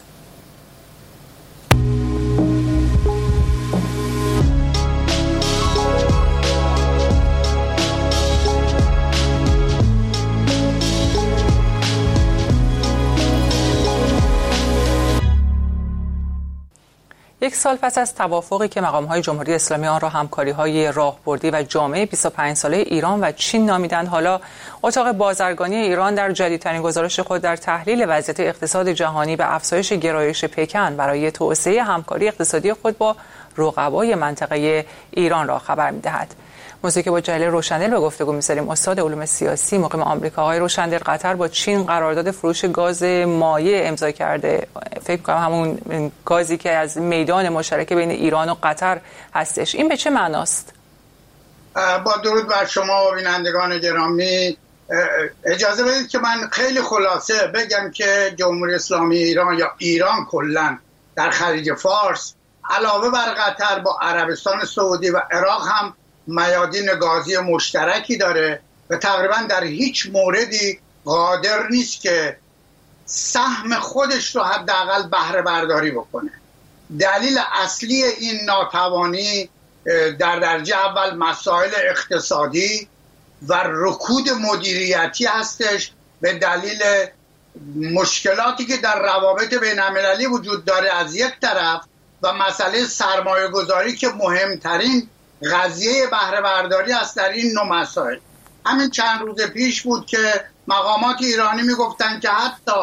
یک سال پس از توافقی که مقام‌های جمهوری اسلامی آن را همکاری‌های راهبردی و جامعه بیست و پنج ساله ایران و چین نامیدند، حالا اتاق بازرگانی ایران در جدیدترین گزارش خود در تحلیل وضعیت اقتصاد جهانی و افزایش گرایش پکن برای توسعه همکاری اقتصادی خود با رقبای منطقه ایران را خبر می‌دهد. موضوعی که با جلیل روشندل به گفتگو می‌ذاریم، استاد علوم سیاسی مقیم آمریکا. آقای روشندل، قطر با چین قرارداد فروش گاز مایع امضا کرده. فکر کنم همون گازی که از میدان مشترک بین ایران و قطر هستش. این به چه معناست؟ با درود بر شما و بینندگان گرامی، اجازه بدید که من خیلی خلاصه بگم که جمهوری اسلامی ایران یا ایران کلاً در خلیج فارس علاوه بر قطر با عربستان سعودی و عراق هم میادین گازی مشترکی داره و تقریبا در هیچ موردی قادر نیست که سهم خودش رو حداقل بهره برداری بکنه. دلیل اصلی این ناتوانی در درجه اول مسائل اقتصادی و رکود مدیریتی هستش، به دلیل مشکلاتی که در روابط بین المللی وجود داره از یک طرف و مسئله سرمایه گذاری که مهمترین قضیه بهره برداری است در این نوع مسائل. همین چند روز پیش بود که مقامات ایرانی میگفتن که حتی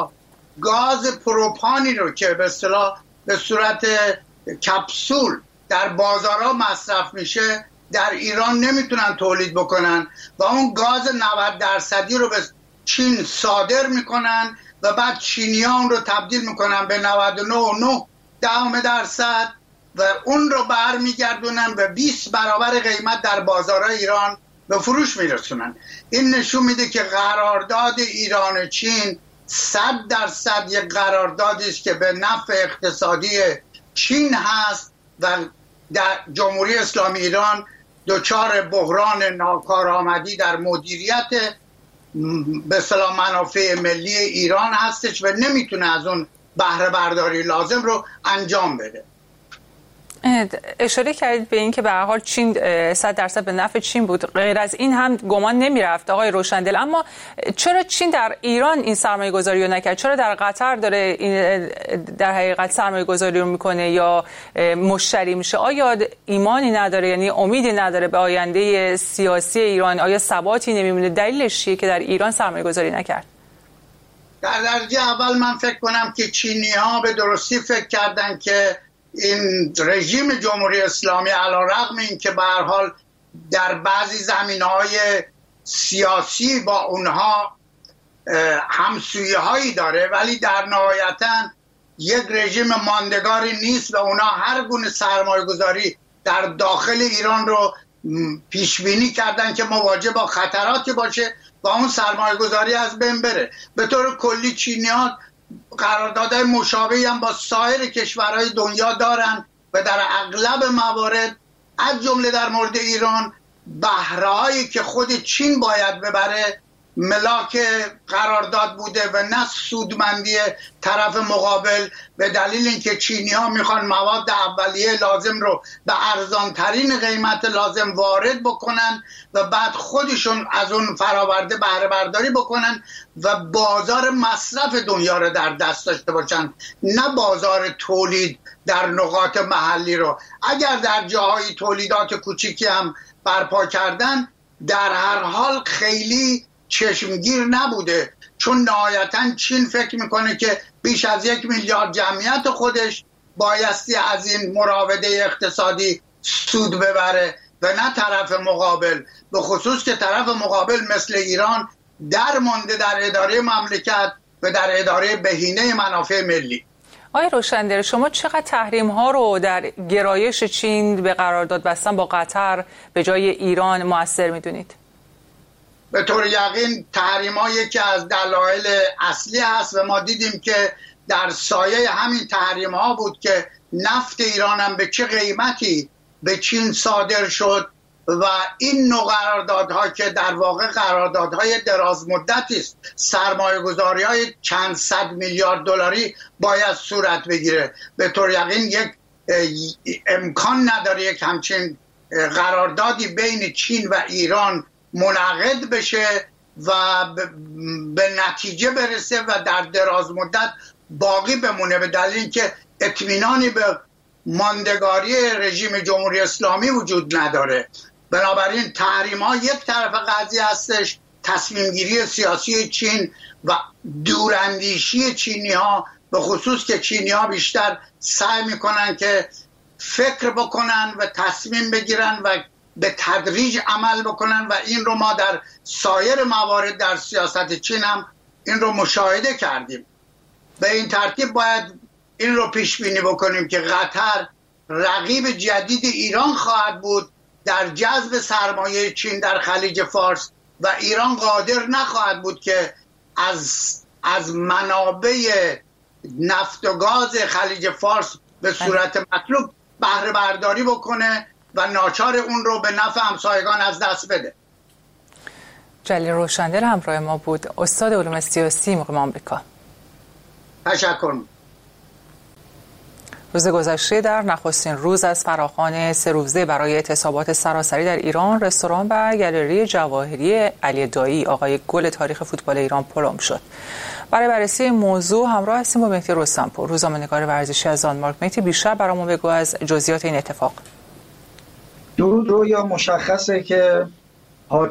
گاز پروپانی رو که به اصطلاح به صورت کپسول در بازارها مصرف میشه در ایران نمیتونن تولید بکنن و اون گاز نود درصدی رو به چین صادر میکنن و بعد چینی ها اون رو تبدیل میکنن به نود و نه و نه دهم درصد و اون رو برمیگردونن به بیست برابر قیمت در بازارهای ایران به فروش میرسونن. این نشون میده که قرارداد ایران و چین صد درصد یک قراردادی است که به نفع اقتصادی چین هست و در جمهوری اسلامی ایران دچار بحران ناکارآمدی در مدیریت به اصطلاح منافع ملی ایران هستش و نمیتونه از اون بهره برداری لازم رو انجام بده. اشاره کردید به این که به هر حال چین صد درصد به نفع چین بود، غیر از این هم گمان نمیرفت آقای روشندل. اما چرا چین در ایران این سرمایه گذاری رو نکرد؟ چرا در قطر داره این در حقیقت سرمایه گذاری رو میکنه یا مشتری میشه؟ آیا ایمانی نداره، یعنی امیدی نداره به آینده سیاسی ایران؟ آیا ثباتی نمیمونه؟ دلیلش چیه که در ایران سرمایه گذاری نکرد؟ در درجه اول من فکر کنم که چینی ها به درستی فکر کردن که این رژیم جمهوری اسلامی علیرغم این که به هر حال در بعضی زمینه‌های سیاسی با اونها همسویی هایی داره ولی در نهایتاً یک رژیم ماندگاری نیست و اونها هر گونه سرمایه گذاری در داخل ایران رو پیش بینی کردن که مواجه با خطراتی باشه و اون سرمایه گذاری از بین بره. به طور کلی چینی‌ها قراردادهای مشابهی هم با سایر کشورهای دنیا دارن و در اغلب موارد از جمله در مورد ایران بهره‌هایی که خود چین باید ببره ملاک قرارداد بوده و نه سودمندی طرف مقابل، به دلیل اینکه چینی‌ها میخوان مواد اولیه لازم رو به ارزان ترین قیمت لازم وارد بکنن و بعد خودشون از اون فراورده بهره برداری بکنن و بازار مصرف دنیا رو در دست داشته باشن، نه بازار تولید در نقاط محلی رو. اگر در جاهای تولیدات کوچیکی هم برپا کردن در هر حال خیلی چشمگیر نبوده، چون نهایتاً چین فکر میکنه که بیش از یک میلیارد جمعیت خودش بایستی از این مراوده اقتصادی سود ببره و نه طرف مقابل، به خصوص که طرف مقابل مثل ایران در مونده در اداره مملکت و در اداره بهینه منافع ملی. آقای روشندل، شما چقدر تحریم ها رو در گرایش چین به قرارداد بستن با قطر به جای ایران مؤثر میدونید؟ به طور یقین تحریم ها یکی از دلایل اصلی هست و ما دیدیم که در سایه همین تحریم ها بود که نفت ایران هم به چه قیمتی به چین صادر شد و این نوع قراردادها که در واقع قراردادهای دراز مدتی است، سرمایه گذاری های چند صد میلیارد دلاری باید صورت بگیره. به طور یقین یک امکان نداره یک همچین قراردادی بین چین و ایران منعقد بشه و به نتیجه برسه و در دراز مدت باقی بمونه، به دلیل که اطمینانی به ماندگاری رژیم جمهوری اسلامی وجود نداره. بنابراین تحریم ها یک طرف قضیه هستش، تصمیم گیری سیاسی چین و دوراندیشی چینی ها، به خصوص که چینی ها بیشتر سعی میکنن که فکر بکنن و تصمیم بگیرن و به تدریج عمل بکنن و این رو ما در سایر موارد در سیاست چین هم این رو مشاهده کردیم. به این ترتیب باید این رو پیش بینی بکنیم که قطر رقیب جدید ایران خواهد بود در جذب سرمایه چین در خلیج فارس و ایران قادر نخواهد بود که از از منابع نفت و گاز خلیج فارس به صورت مطلوب بهره برداری بکنه و ناچار اون رو به نفع همسایگان از دست بده. جلیل روشندل همراه ما بود، استاد علوم سیاسی مقیم آمریکا. تشکر. روز گذشته در نخستین روز از فراخوان سه روزه برای اعتصابات سراسری در ایران، رستوران و گالری جواهری علی دایی آقای گل تاریخ فوتبال ایران پلم شد. برای بررسی این موضوع همراه هستیم با مهدی رستمپور، روزنامه‌نگار ورزشی از دانمارک. مهدی، بیشتر برامون بگو از جزئیات این اتفاق. درود رویا. مشخصه که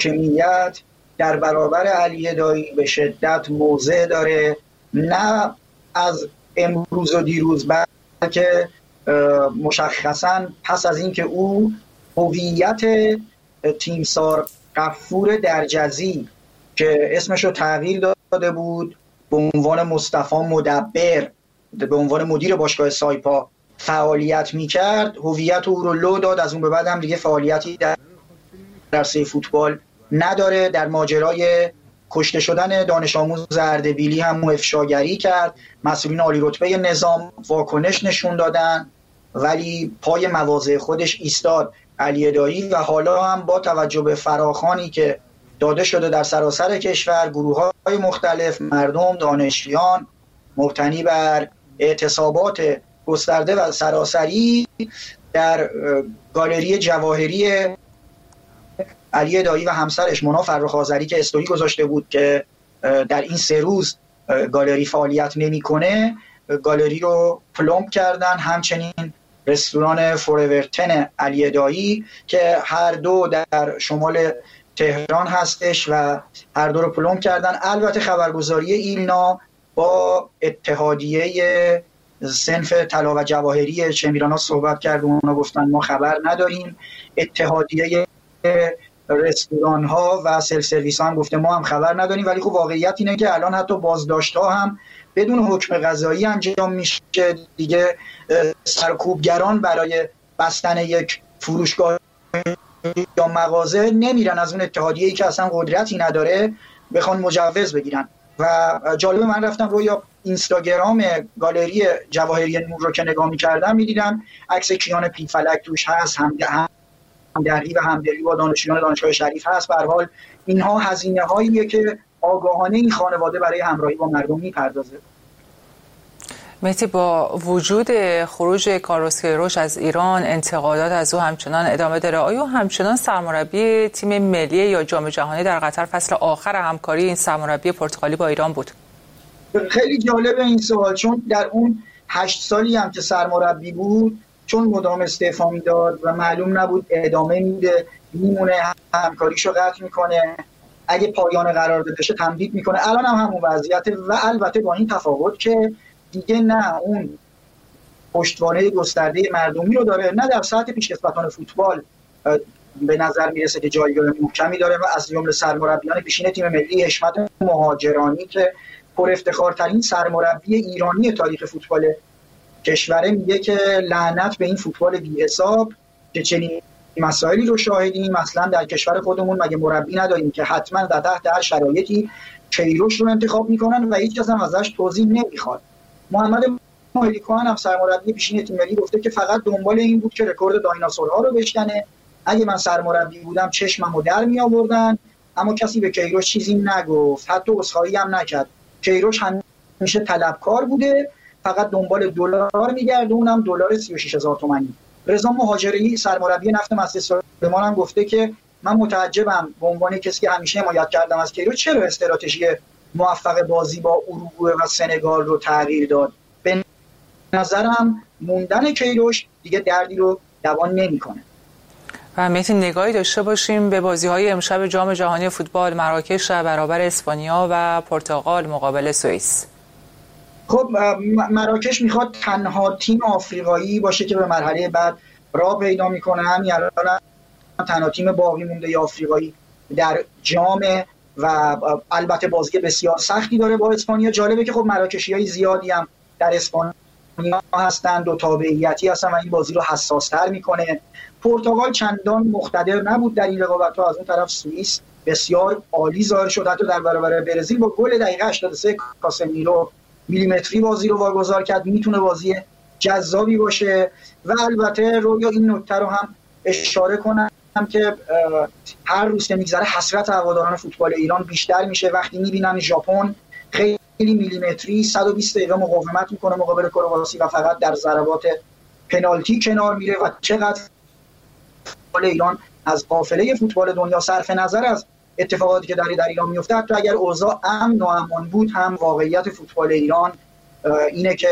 حاکمیت در برابر علی دایی به شدت موضع داره، نه از امروز و دیروز، بلکه مشخصاً پس از اینکه او هویت تیمسار غفور درجزی که اسمش رو تغییر داده بود به عنوان مصطفی مدبر به عنوان مدیر باشگاه سایپا فعالیت میکرد، هویت او رو لو داد. از اون به بعد هم دیگه فعالیتی در عرصه فوتبال نداره. در ماجرای کشته شدن دانش آموز اردبیلی هم افشاگری کرد. مسئولین عالی رتبه نظام واکنش نشون دادن ولی پای مواضع خودش ایستاد علی ادایی و حالا هم با توجه به فراخوانی که داده شده در سراسر کشور، گروه‌های مختلف، مردم، دانشجویان مبتنی بر اعتصابات گسترده و سراسری در گالری جواهری علی ادایی و همسرش مونا فرخ آذری که استوری گذاشته بود که در این سه روز گالری فعالیت نمی‌کنه، گالری رو پلمب کردن. همچنین رستوران فورورتن علی ادایی که هر دو در شمال تهران هستش و هر دو رو پلمب کردن. البته خبرگزاری ایلنا با اتحادیه صنف طلا و جواهری چمیرانا صحبت کرد و اونا گفتن ما خبر نداریم. اتحادیه رستوران ها و سلف سرویس ها هم گفته ما هم خبر نداریم. ولی خب واقعیت اینه که الان حتی بازداشت ها هم بدون حکم قضایی انجام میشه دیگه. سرکوبگران برای بستن یک فروشگاه یا مغازه نمیرن از اون اتحادیه‌ای که اصلا قدرتی نداره بخوان مجوز بگیرن. و جالبه من رفتم روی اینستاگرام گالری جواهری نور رو که نگاه می‌کردم می‌دیدم عکس کیان پیفلک توش هست، هم همدردی و همدلی با دانشجویان دانشگاه شریف هست. به هر حال اینها هزینه‌هاییه که آگاهانه این خانواده برای همراهی با مردم می‌پردازه. مهدی، با وجود خروج کارلوس کیروش از ایران انتقادات از او همچنان ادامه داره. آیا همچنان سرمربی تیم ملی یا جام جهانی در قطر فصل آخر همکاری این سرمربی پرتغالی با ایران بود؟ خیلی جالبه این سوال، چون در اون هشت سالی هم که سرمربی بود چون مدام استعفا میداد و معلوم نبود ادامه میده میمونه همکاریشو قطع میکنه، اگه پایان قرارداد بشه تمدید میکنه. الان هم همون وضعیته و البته با این تفاوت که دیگه نه اون پشتوانه گسترده مردمی رو داره، نه در سطح پیشکسوتان فوتبال به نظر میرسه که جایگاه محکمی داره و از جمله سرمربیان پیشین تیم ملی حشمت مهاجرانی که پر افتخارترین سرمربی ایرانی تاریخ فوتبال کشوره میگه که لعنت به این فوتبال بی حساب که چنین مسائلی رو شاهدیم. مثلا در کشور خودمون مگه مربی نداریم که حتما در تحت هر شرایطی کیروش رو انتخاب میکنن و هیچ کس هم ازش توضیح نمیخواد. محمد مالیکوان هم سرمربی پیشین تیم ملی گفته که فقط دنبال این بود که رکورد دایناسورها رو بشکنه. اگه من سرمربی بودم چشممو در می آوردن، اما کسی به کیروش چیزی نگفت، حتی عذرخواهی هم نکرد. کیروش همیشه طلبکار بوده، فقط دنبال دلار میگرده، اونم دلار سی و شش هزار تومانی. رضا مهاجری سرمربی نفت مسجد سلیمان هم گفته که من متعجبم به عنوان کسی که همیشه حمایت کردم از کیروش چرا استراتژی موفق بازی با اروگوئه و سنگال رو تغییر داد. به نظرم موندن کیروش دیگه دردی رو دوان نمیکنه. و مهدی نگاهی داشته باشیم به بازی‌های امشب جام جهانی فوتبال مراکش برابر اسپانیا و پرتغال مقابل سوئیس. خب مراکش میخواد تنها تیم آفریقایی باشه که به مرحله بعد راه پیدا میکنه. همین الان تنها تیم باقی مونده آفریقایی در جام و البته بازی بسیار سختی داره با اسپانیا. جالبه که خب مراکشیای زیادی هم در اسپانیا هستن، دو تابعیتی هستن و این بازی رو حساس‌تر میکنه. پرتغال چندان مقتدر نبود در این رقابت‌ها. از اون طرف سوئیس بسیار عالی ظاهر شد، حتی در برابر برزیل با گل دقیقه هشتاد و سه کاسمیرو میلیمتری بازی رو واگذار کرد. میتونه بازی جذابی باشه و البته رویا این نکته رو هم اشاره کنم که هر روز که میگذره حسرت هواداران فوتبال ایران بیشتر میشه وقتی میبینن ژاپن خیلی میلیمتری صد و بیست دقیقه مقاومت میکنه مقابل کرواسی و فقط در ضربات پنالتی کنار میره و چقدر فوتبال ایران از قافله فوتبال دنیا صرف نظر از اتفاقاتی که در در ایران میفته، حتی اگر اوضاع امن و امان بود هم واقعیت فوتبال ایران اینه که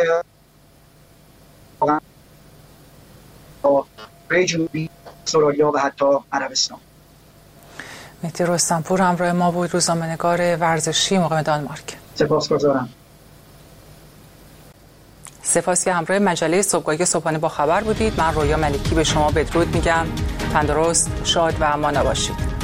جنوبی استرالیا و حتی عربستان. مهدی رستمپور همراه ما بود، روزنامه‌نگار ورزشی مقیم دانمارک. سپاسگزارم. سپاس که همراه مجله صبحگاهی صبحانه با خبر بودید. من رویا ملکی به شما بدرود میگم. تندرست، شاد و امان باشید.